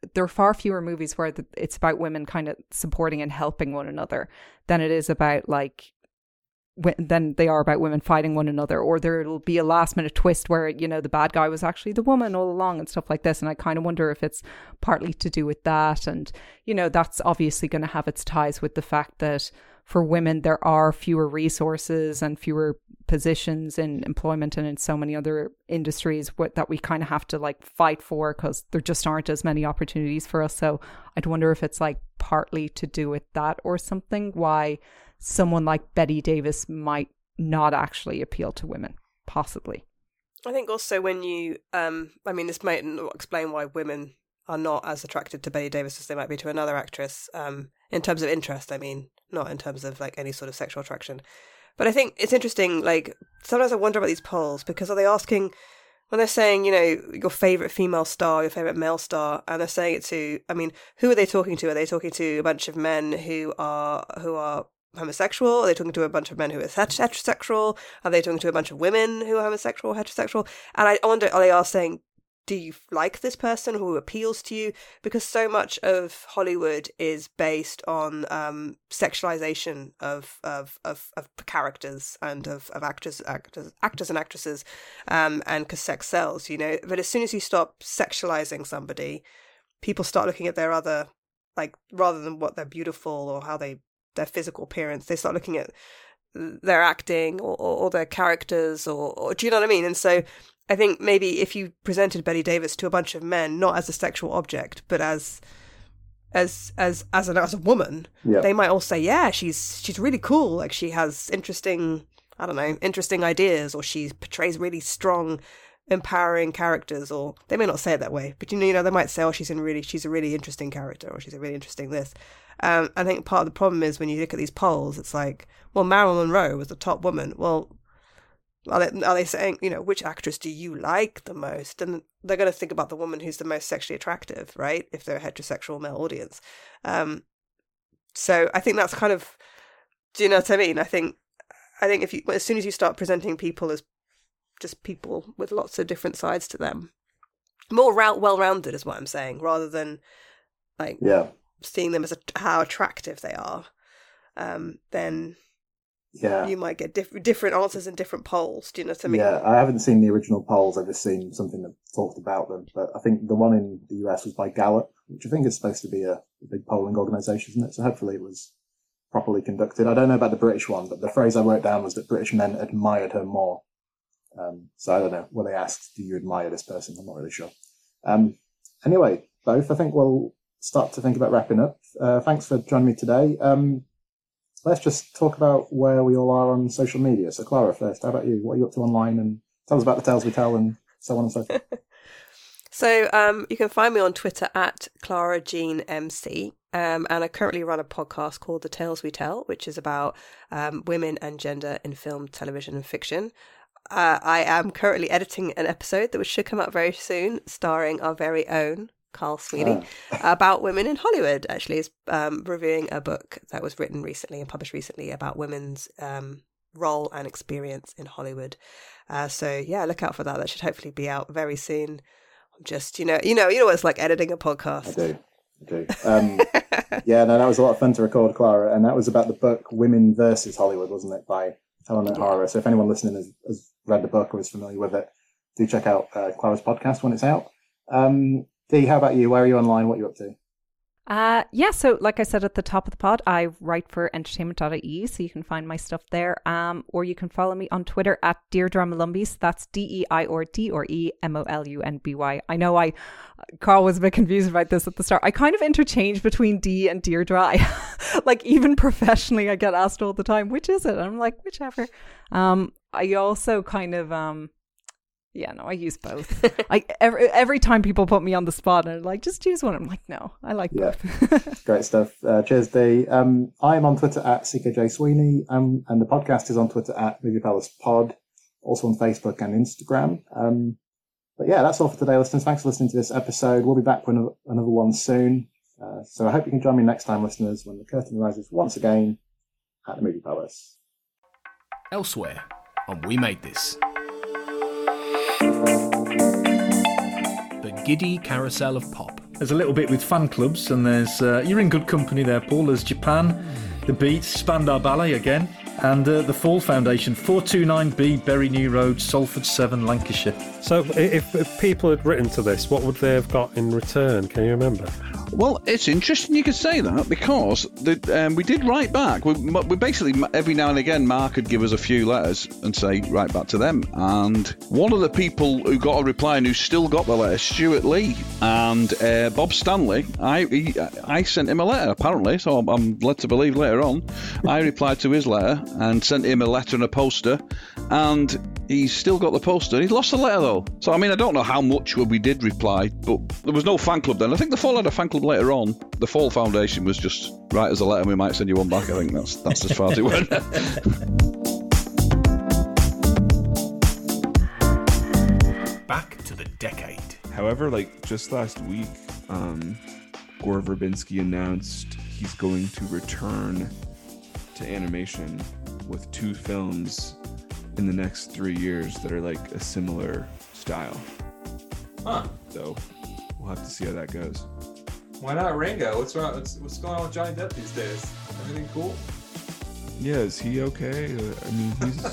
there are far fewer movies where it's about women kind of supporting and helping one another than it is about like than they are about women fighting one another, or there'll be a last minute twist where, you know, the bad guy was actually the woman all along and stuff like this. And I kind of wonder if it's partly to do with that. And, you know, that's obviously going to have its ties with the fact that for women, there are fewer resources and fewer positions in employment and in so many other industries that we kind of have to like fight for because there just aren't as many opportunities for us. So I'd wonder if it's like partly to do with that or something, why someone like Bette Davis might not actually appeal to women, possibly. I think also when you, this might not explain why women are not as attracted to Bette Davis as they might be to another actress, in terms of interest, I mean, not in terms of like any sort of sexual attraction. But I think it's interesting, like, sometimes I wonder about these polls, because are they asking, when they're saying, you know, your favourite female star, your favourite male star, and they're saying it to, I mean, who are they talking to? Are they talking to a bunch of men who are homosexual? Are they talking to a bunch of men who are heterosexual? Are they talking to a bunch of women who are homosexual, heterosexual? And I wonder, are they saying, do you like this person who appeals to you? Because so much of Hollywood is based on sexualization of characters and of actors and actresses, and because sex sells, you know. But as soon as you stop sexualizing somebody, people start looking at their other, like, rather than what they're beautiful or how their physical appearance, they start looking at their acting or their characters or do you know what I mean? And so I think maybe if you presented Bette Davis to a bunch of men, not as a sexual object, but as a woman, they might all say, yeah, she's really cool. Like, she has interesting ideas, or she portrays really strong, empowering characters. Or they may not say it that way, but you know, they might say, oh, she's a really interesting character, or she's a really interesting this. I think part of the problem is when you look at these polls, it's like, well, Marilyn Monroe was the top woman. Well, are they saying, you know, which actress do you like the most? And they're going to think about the woman who's the most sexually attractive, right? If they're a heterosexual male audience. So I think that's kind of, do you know what I mean? I think if you, as soon as you start presenting people as just people with lots of different sides to them, more well-rounded is what I'm saying, rather than like seeing them as how attractive they are, then you might get different answers in different polls. Do you know what I mean? Yeah, I haven't seen the original polls. I've just seen something that talked about them. But I think the one in the US was by Gallup, which I think is supposed to be a big polling organisation, isn't it? So hopefully it was properly conducted. I don't know about the British one, but the phrase I wrote down was that British men admired her more. So I don't know. Were they asked, do you admire this person? I'm not really sure. Anyway, both, I think we'll start to think about wrapping up. Thanks for joining me today. Let's just talk about where we all are on social media. So Clara first, how about you? What are you up to online? And tell us about the tales we tell and so on and so forth. So you can find me on Twitter at ClaraJeanMC. And I currently run a podcast called The Tales We Tell, which is about women and gender in film, television and fiction. I am currently editing an episode that should come out very soon, starring our very own Carl Sweeney, about women in Hollywood. Actually, is reviewing a book that was written recently and published recently about women's role and experience in Hollywood. So yeah, look out for that. That should hopefully be out very soon. I'm just, you know what it's like editing a podcast. I do. Yeah, no, that was a lot of fun to record, Clara, and that was about the book Women versus Hollywood, wasn't it, by Helen O'Hara. So if anyone listening has read the book or is familiar with it, do check out Clara's podcast when it's out. Dee, how about you? Where are you online? What are you up to? So like I said at the top of the pod, I write for entertainment.ie, so you can find my stuff there. Or you can follow me on Twitter at Deirdre Molumby. That's DeirdreMolunby. I know Carl was a bit confused about this at the start. I kind of interchange between Dee and Deirdre. Like, even professionally, I get asked all the time, which is it? And I'm like, whichever. I also kind of I use both. Every time people put me on the spot and they're like, just choose one, I'm like, no, I like both. Great stuff. Cheers, Dee. I'm on Twitter at CKJ Sweeney, and the podcast is on Twitter at Movie Palace Pod, also on Facebook and Instagram. But yeah, that's all for today, listeners. Thanks for listening to this episode. We'll be back with another one soon. So I hope you can join me next time, listeners, when the curtain rises once again at the Movie Palace. Elsewhere on We Made This. The Giddy Carousel of Pop, There's a little bit with fan clubs, and there's you're in good company there, Paul. There's Japan, The Beat, Spandau Ballet again, and the Fall Foundation, 429B Berry New Road, Salford 7, Lancashire. So if people had written to this, what would they have got in return? Can you remember? Well, it's interesting you could say that, because we did write back. We basically, every now and again, Mark would give us a few letters and say, write back to them. And one of the people who got a reply and who still got the letter, Stuart Lee, and Bob Stanley, I sent him a letter, apparently, so I'm led to believe later on. I replied to his letter and sent him a letter and a poster, and he's still got the poster. He's lost the letter, though. So, I mean, I don't know how much we did reply, but there was no fan club then. I think the Fall had a fan club later on. The Fall Foundation was just, write us a letter and we might send you one back. I think that's as far as it went. Back to the decade. However, just last week, Gore Verbinski announced he's going to return to animation with 2 films in the next 3 years that are a similar style. Huh. So we'll have to see how that goes. Why not Ringo? What's wrong? What's going on with Johnny Depp these days? Everything cool? Yeah, is he okay? I mean,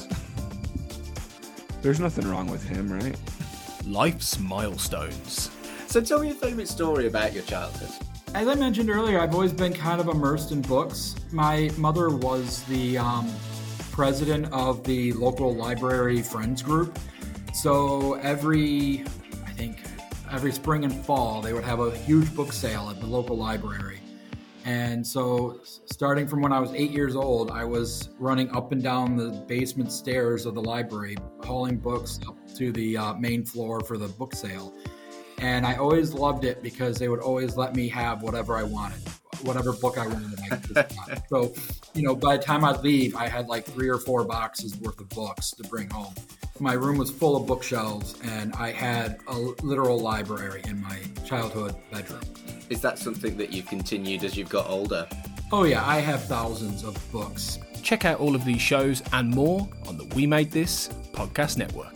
there's nothing wrong with him, right? Life's milestones. So tell me your favourite story about your childhood. As I mentioned earlier, I've always been kind of immersed in books. My mother was the president of the local library friends group. So every spring and fall, they would have a huge book sale at the local library. And so starting from when I was 8 years old, I was running up and down the basement stairs of the library, hauling books up to the main floor for the book sale. And I always loved it because they would always let me have whatever I wanted, whatever book I wanted. So, by the time I'd leave, I had 3 or 4 boxes worth of books to bring home. My room was full of bookshelves, and I had a literal library in my childhood bedroom. Is that something that you've continued as you've got older? Oh yeah, I have thousands of books. Check out all of these shows and more on the We Made This podcast network.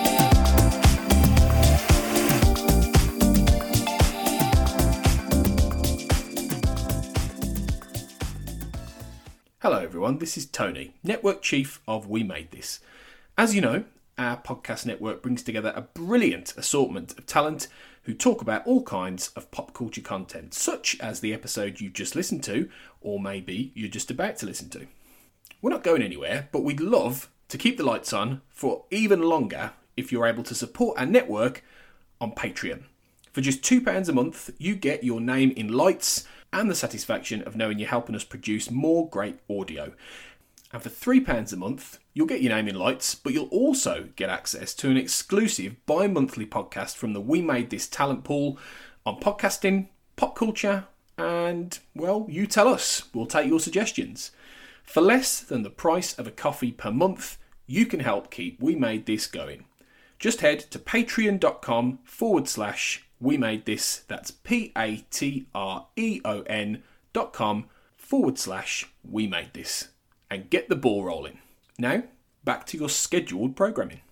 Hello everyone, this is Tony, Network Chief of We Made This. As you know, our podcast network brings together a brilliant assortment of talent who talk about all kinds of pop culture content, such as the episode you just listened to, or maybe you're just about to listen to. We're not going anywhere, but we'd love to keep the lights on for even longer if you're able to support our network on Patreon. For just £2 a month, you get your name in lights and the satisfaction of knowing you're helping us produce more great audio. And for £3 a month, you'll get your name in lights, but you'll also get access to an exclusive bi-monthly podcast from the We Made This talent pool on podcasting, pop culture, and, well, you tell us. We'll take your suggestions. For less than the price of a coffee per month, you can help keep We Made This going. Just head to patreon.com/We Made This. That's patreon.com/We Made This. And get the ball rolling. Now, back to your scheduled programming.